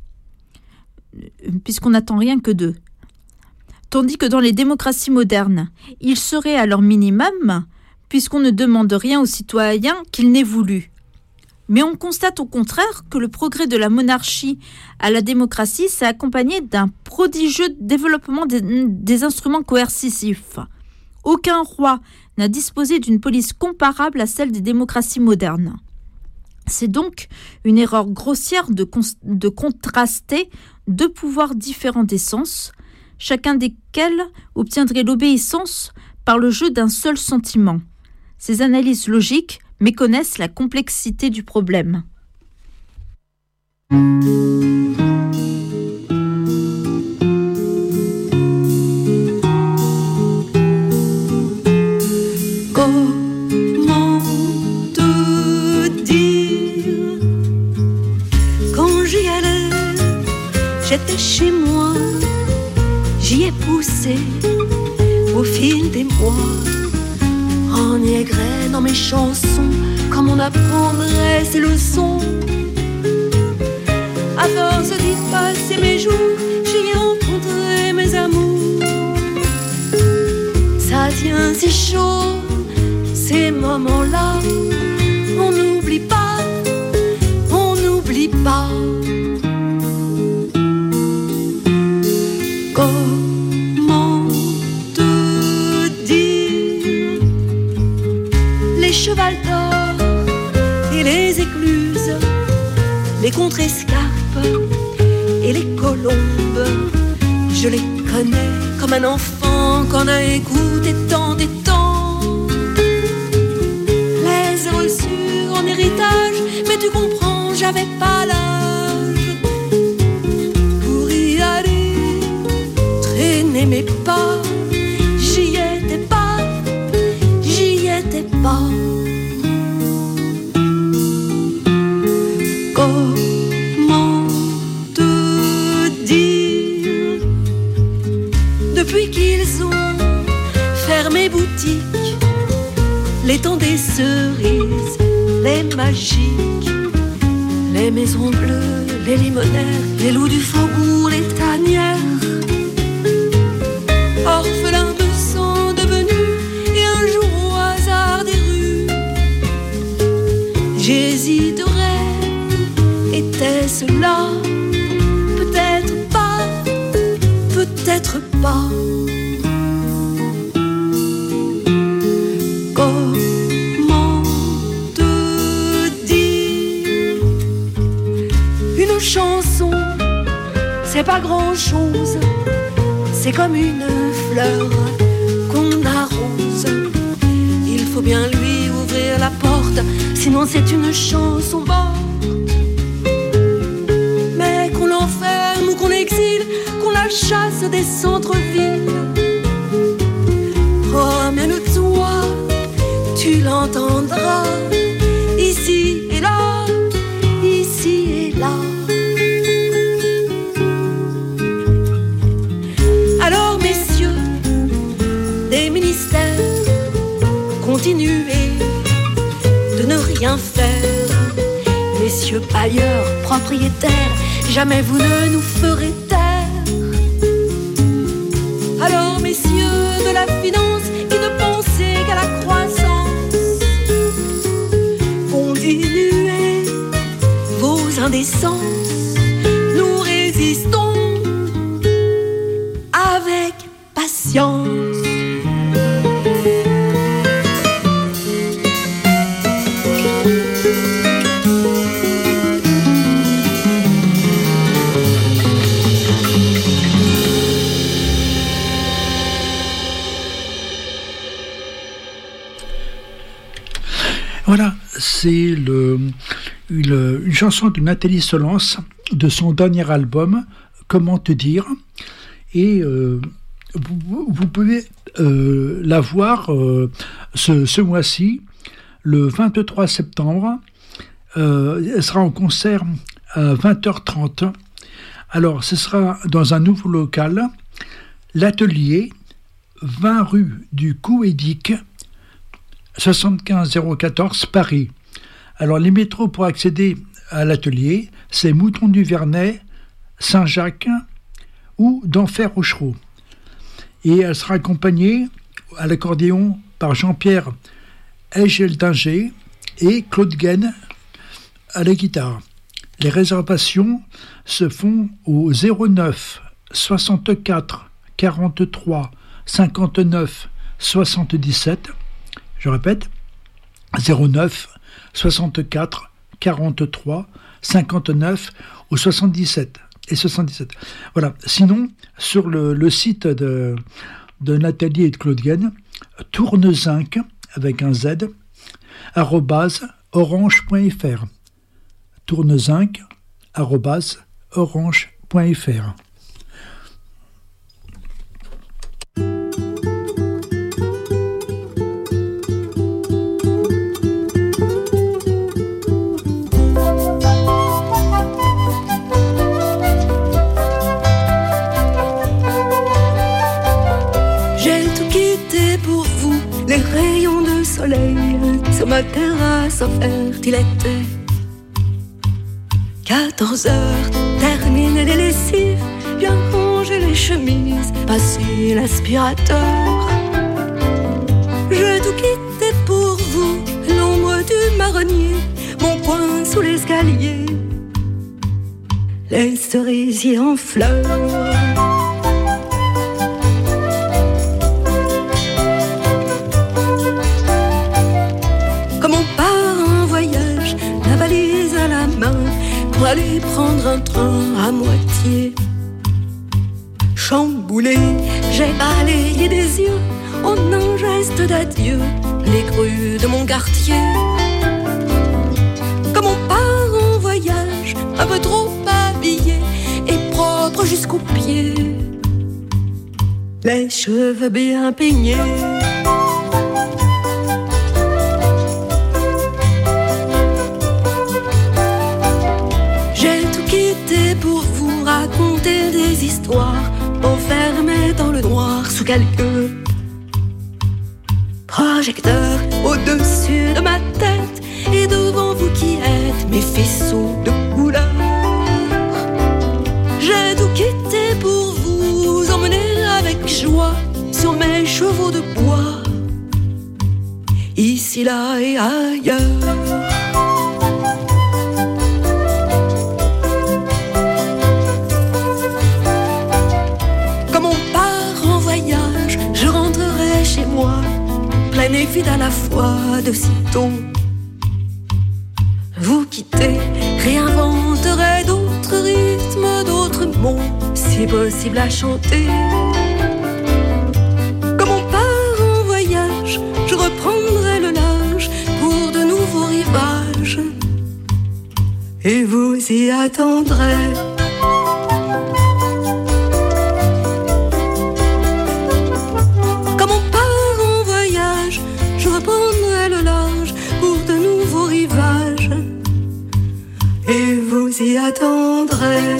Tandis que dans les démocraties modernes, ils seraient à leur minimum puisqu'on ne demande rien aux citoyens qu'ils n'aient voulu. Mais on constate au contraire que le progrès de la monarchie à la démocratie s'est accompagné d'un prodigieux développement des instruments coercitifs. Aucun roi n'a disposé d'une police comparable à celle des démocraties modernes. C'est donc une erreur grossière de contraster deux pouvoirs différents d'essence, chacun desquels obtiendrait l'obéissance par le jeu d'un seul sentiment. Ces analyses logiques méconnaissent la complexité du problème. Comment te dire J'étais chez moi, j'y ai poussé au fil des mois, en y égrenant mes chansons, comme on apprendrait ses leçons. À force d'y passer mes jours, j'y ai rencontré mes amours. Ça tient si chaud, ces moments-là. On n'oublie pas, on n'oublie pas. Comment te dire? Les chevals d'or et les écluses, les contrescarpes et les colombes, je les connais comme un enfant qu'on a écouté tant et tant. Les ai reçus en héritage, mais tu comprends, j'avais pas l'âge pour y aller, traîner mes pas. J'y étais pas, j'y étais pas. Comment te dire? Depuis qu'ils ont fermé boutique, les temps des cerises, les magiques, les maisons bleues, les limonaires, les loups du faubourg, les tanières, orphelins de sang devenus, et un jour au hasard des rues, j'hésiterais, était-ce là? Peut-être pas, peut-être pas. Comment te dire? Une chanson, c'est pas grand-chose, c'est comme une fleur qu'on arrose. Il faut bien lui ouvrir la porte, sinon c'est une chanson morte. Mais qu'on l'enferme ou qu'on l'exile, qu'on la chasse des centres-villes, promène-toi, tu l'entendras, ici et là, ici et là. Alors messieurs des ministères, continuez de ne rien faire. Messieurs bailleurs, propriétaires, jamais vous ne nous ferez taire. Alors messieurs de la finance, qui ne pensez qu'à la croissance, continuez vos indécences, nous résistons avec patience. Voilà, c'est une chanson de Nathalie Solence de son dernier album, Comment te dire. Et vous pouvez la voir ce mois-ci, le 23 septembre. Elle sera en concert à 20h30. Alors, ce sera dans un nouveau local, l'Atelier, 20 rue du Couédic, 75 014 Paris. Alors les métros pour accéder à l'Atelier, c'est Mouton du Vernet, Saint-Jacques ou d'Enfer Rochereau. Et elle sera accompagnée à l'accordéon par Jean-Pierre Eigeldinger et Claude Gaine à la guitare. Les réservations se font au 09 64 43 59 77. Je répète, 09 64 43 59 ou 77 et 77. Voilà. Sinon, sur le site de Nathalie et de Claude Gaine, tournezinc avec un Z @orange.fr. Tournezinc @orange.fr. ma terrasse offerte, il était 14 heures, terminer les lessives, bien ranger les chemises, passer l'aspirateur. Je tout quittais pour vous, l'ombre du marronnier, mon coin sous l'escalier, les cerisiers en fleurs. Comme on part en voyage, la valise à la main, pour aller prendre un train à moitié chamboulé, j'ai balayé des yeux en un geste d'adieu les crues de mon quartier. Comme on part en voyage, un peu trop habillé et propre jusqu'aux pieds, les cheveux bien peignés. J'ai tout quitté pour vous raconter des histoires, enfermé dans le noir sous quelques projecteurs au-dessus de ma tête et devant vous qui êtes mes faisceaux de couleurs. J'ai tout quitté pour vous emmener avec joie sur mes chevaux de bois, ici, là et ailleurs. Pleine et vide à la fois de sitôt. Vous quittez, réinventerez d'autres rythmes, d'autres mots, si possible à chanter. Comme on part en voyage, je reprendrai le large pour de nouveaux rivages, et vous y attendrez. Vous y attendrez.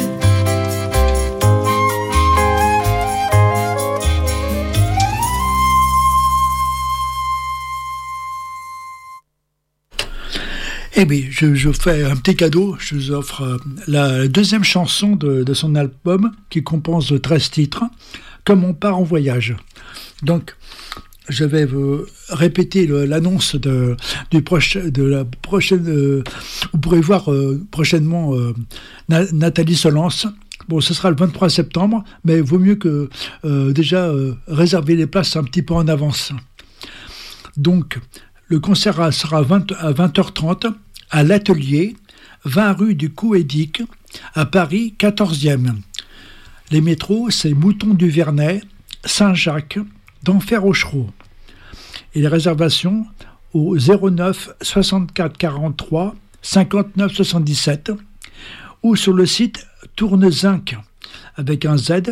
Eh bien, je fais un petit cadeau. Je vous offre la deuxième chanson de son album qui compose de 13 titres, Comme on part en voyage. Donc, je vais vous répéter l'annonce de la prochaine. Vous pourrez voir prochainement Nathalie Solence. Bon, ce sera le 23 septembre, mais il vaut mieux que déjà réserver les places un petit peu en avance. Donc, le concert sera à 20h30 à l'Atelier, 20 rue du Couédic, à Paris 14e. Les métros, c'est Mouton du Vernet, Saint-Jacques, d'Enfer Auchereau. Et les réservations au 09 64 43 59 77 ou sur le site tournezinc avec un Z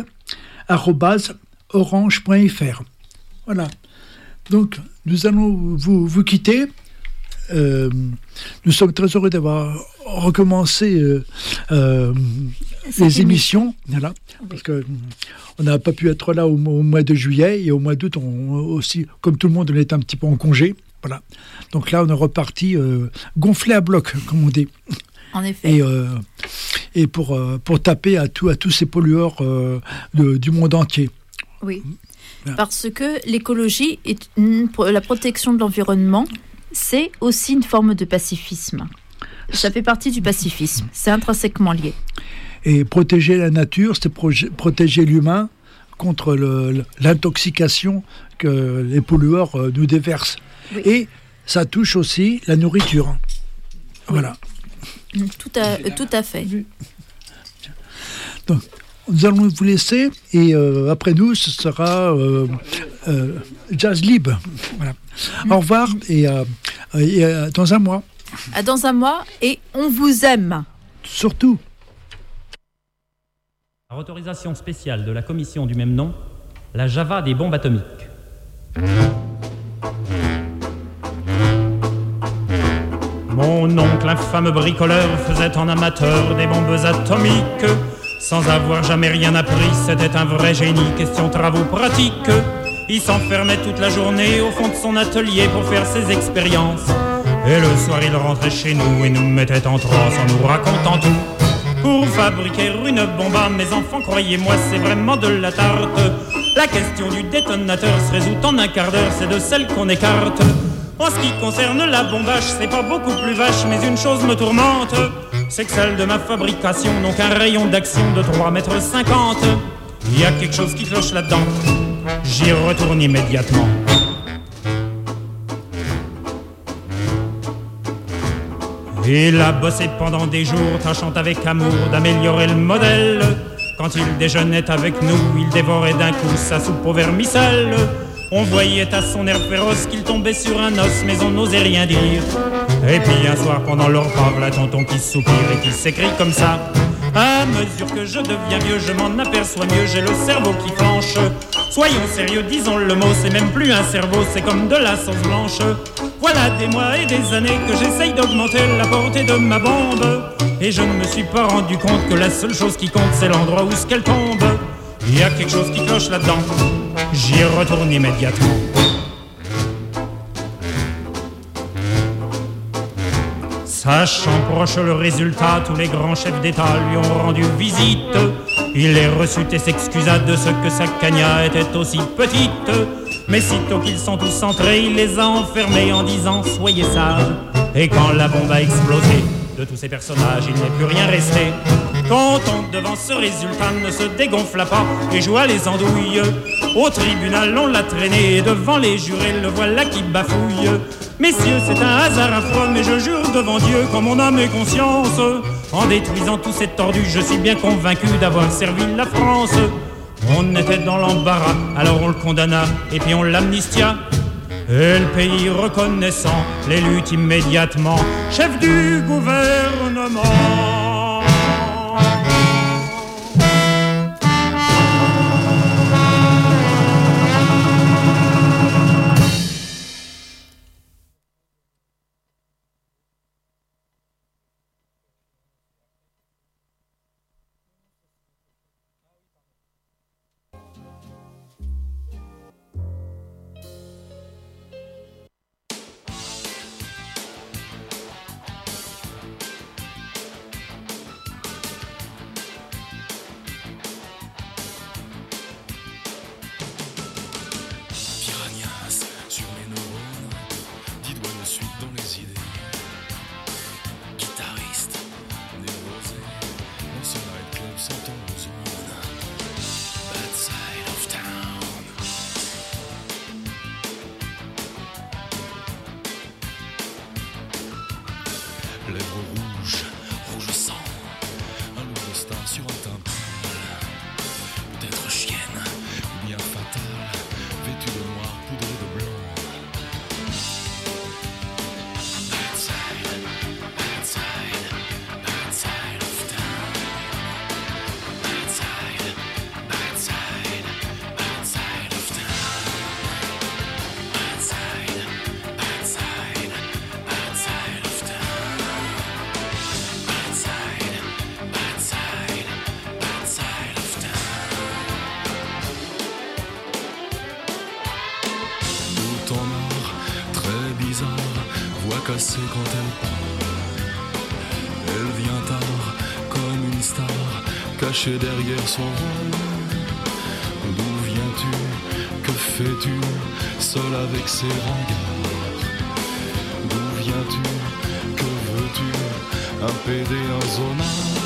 @orange.fr. Voilà. Donc nous allons vous quitter. Nous sommes très heureux d'avoir recommencé les émissions, voilà, parce que on n'a pas pu être là au mois de juillet et au mois d'août aussi, comme tout le monde, on est un petit peu en congé, voilà. Donc là, on est reparti gonflé à bloc, comme on dit. En effet. Et pour taper à tous ces pollueurs du monde entier. Oui. Parce que l'écologie et la protection de l'environnement, c'est aussi une forme de pacifisme. Ça fait partie du pacifisme. C'est intrinsèquement lié. Et protéger la nature, c'est protéger l'humain contre l'intoxication que les pollueurs nous déversent. Oui. Et ça touche aussi la nourriture. Oui. Voilà. Tout à fait. Donc, nous allons vous laisser et après nous, ce sera Jazz Libre. Voilà. Au revoir et dans un mois. Dans un mois et on vous aime. Surtout. Par autorisation spéciale de la commission du même nom, la Java des bombes atomiques. Mon oncle, infâme bricoleur, faisait en amateur des bombes atomiques. Sans avoir jamais rien appris, c'était un vrai génie, question travaux pratiques. Il s'enfermait toute la journée au fond de son atelier pour faire ses expériences. Et le soir il rentrait chez nous et nous mettait en transe en nous racontant tout. Pour fabriquer une bombe à mes enfants, croyez-moi c'est vraiment de la tarte. La question du détonateur se résout en un quart d'heure, c'est de celle qu'on écarte. En ce qui concerne la bombage, c'est pas beaucoup plus vache, mais une chose me tourmente, c'est que celle de ma fabrication n'ont qu'un rayon d'action de 3,50 mètres. Il y a quelque chose qui cloche là-dedans, j'y retourne immédiatement. Il a bossé pendant des jours, tâchant avec amour d'améliorer le modèle. Quand il déjeunait avec nous, il dévorait d'un coup sa soupe au vermicelle. On voyait à son air féroce qu'il tombait sur un os, mais on n'osait rien dire. Et puis un soir pendant le repas, voilà tonton qui soupire et qui s'écrie comme ça. À mesure que je deviens vieux, je m'en aperçois mieux, j'ai le cerveau qui flanche. Soyons sérieux, disons le mot, c'est même plus un cerveau, c'est comme de la sauce blanche. Voilà des mois et des années que j'essaye d'augmenter la portée de ma bombe. Et je ne me suis pas rendu compte que la seule chose qui compte, c'est l'endroit où ce qu'elle tombe. Il y a quelque chose qui cloche là-dedans, j'y retourne immédiatement. Sachant proche le résultat, tous les grands chefs d'État lui ont rendu visite. Il les reçut et s'excusa de ce que sa cagna était aussi petite. Mais sitôt qu'ils sont tous entrés, il les a enfermés en disant « Soyez sages ». Et quand la bombe a explosé, de tous ces personnages, il n'est plus rien resté. Content devant ce résultat, ne se dégonfla pas et joua les andouilles. Au tribunal, on l'a traîné et devant les jurés, le voilà qui bafouille. Messieurs, c'est un hasard affreux, mais je jure devant Dieu, qu'en mon âme et conscience, en détruisant tous ces tordus, je suis bien convaincu d'avoir servi la France. On était dans l'embarras, alors on le condamna et puis on l'amnistia. Et le pays reconnaissant l'élut immédiatement chef du gouvernement. Cassée quand elle part, elle vient tard comme une star, cachée derrière son rôle. D'où viens-tu, que fais-tu, seul avec ses regards? D'où viens-tu, que veux-tu, un PD, un zonard?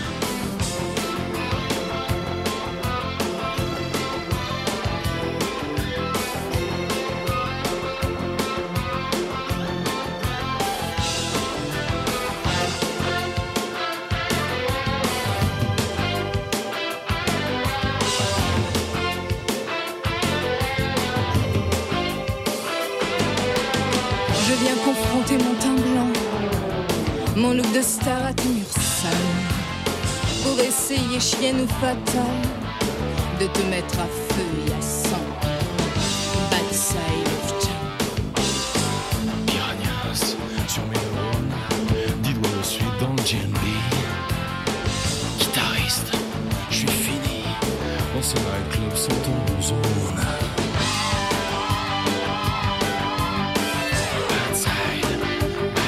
Mon look de star à tenir sale, pour essayer chienne ou fatale de te mettre à feu et à sang. Bad side of town. Piranhas sur mes neurones, 10 doigts de suite dans le GNB. Guitariste, je suis fini, dans ce nightclub sans ton zone. Bad side.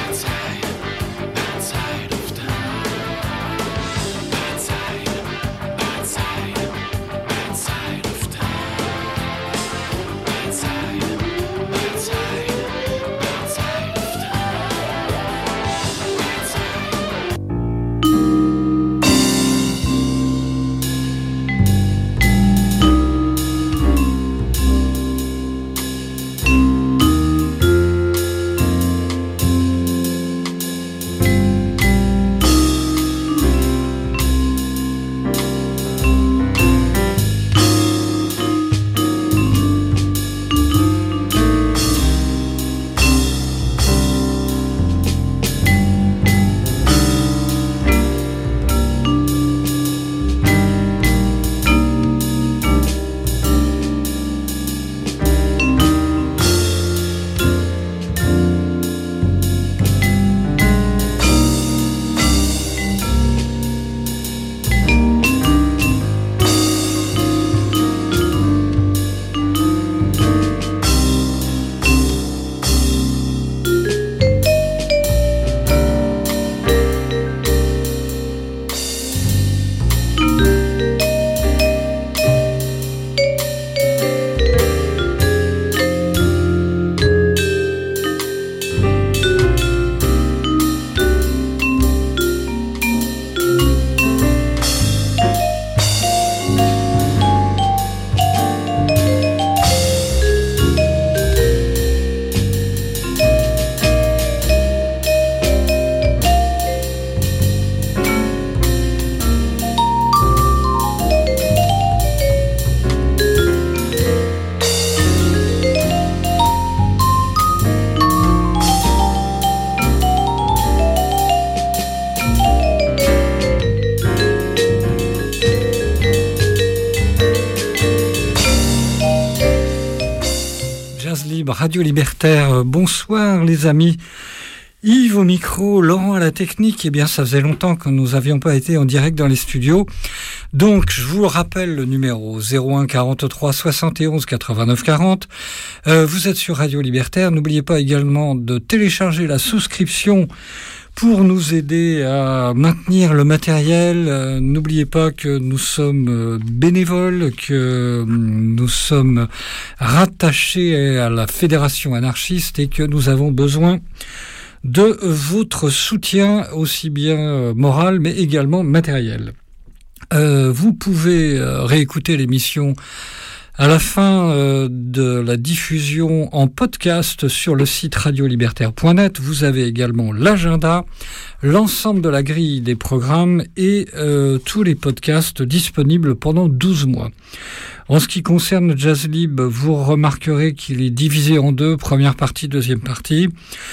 Radio Libertaire. Bonsoir les amis. Yves au micro, Laurent à la technique. Eh bien, ça faisait longtemps que nous n'avions pas été en direct dans les studios. Donc, je vous rappelle le numéro 01 43 71 89 40. Vous êtes sur Radio Libertaire. N'oubliez pas également de télécharger la souscription pour nous aider à maintenir le matériel. N'oubliez pas que nous sommes bénévoles, que nous sommes rattachés à la Fédération anarchiste et que nous avons besoin de votre soutien, aussi bien moral mais également matériel. Vous pouvez réécouter l'émission à la fin de la diffusion en podcast sur le site radiolibertaire.net. Vous avez également l'agenda, l'ensemble de la grille des programmes et tous les podcasts disponibles pendant 12 mois. En ce qui concerne Jazzlib, vous remarquerez qu'il est divisé en deux, première partie, deuxième partie.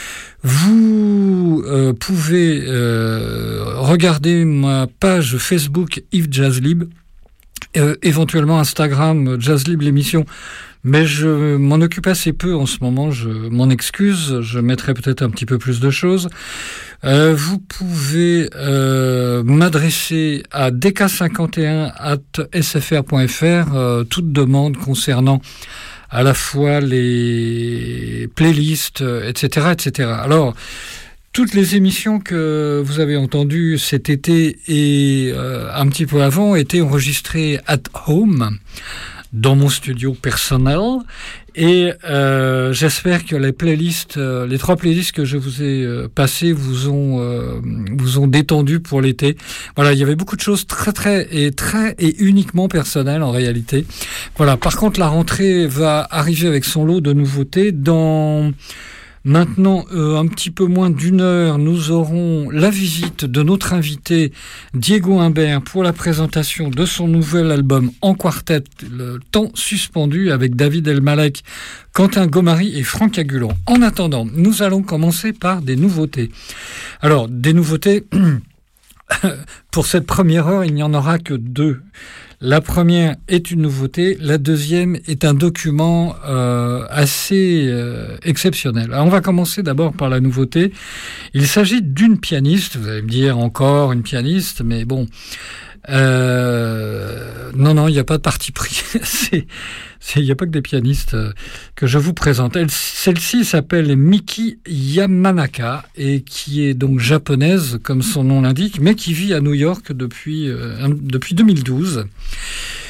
Vous pouvez regarder ma page Facebook Yves Jazzlib, éventuellement Instagram Jazzlib l'émission, mais je m'en occupe assez peu en ce moment, je m'en excuse, je mettrai peut-être un petit peu plus de choses. Vous pouvez m'adresser à dk51@sfr.fr toute demande concernant à la fois les playlists, etc., etc. Alors, toutes les émissions que vous avez entendues cet été et un petit peu avant étaient enregistrées at home, dans mon studio personnel. Et j'espère que les playlists, les 3 playlists que je vous ai passées vous ont détendu pour l'été. Voilà, il y avait beaucoup de choses très et uniquement personnelles en réalité. Voilà. Par contre, la rentrée va arriver avec son lot de nouveautés. Dans maintenant un petit peu moins d'une heure, nous aurons la visite de notre invité Diego Imbert pour la présentation de son nouvel album en quartet, Le Temps Suspendu, avec David Elmalek, Quentin Gomari et Franck Aguilon. En attendant, nous allons commencer par des nouveautés. Alors, des nouveautés, pour cette première heure, il n'y en aura que 2. La première est une nouveauté, la deuxième est un document assez exceptionnel. Alors on va commencer d'abord par la nouveauté. Il s'agit d'une pianiste, vous allez me dire encore une pianiste, mais bon, non, il n'y a pas de parti pris. Il n'y a pas que des pianistes que je vous présente. Celle-ci s'appelle Miki Yamanaka et qui est donc japonaise, comme son nom l'indique, mais qui vit à New York depuis 2012.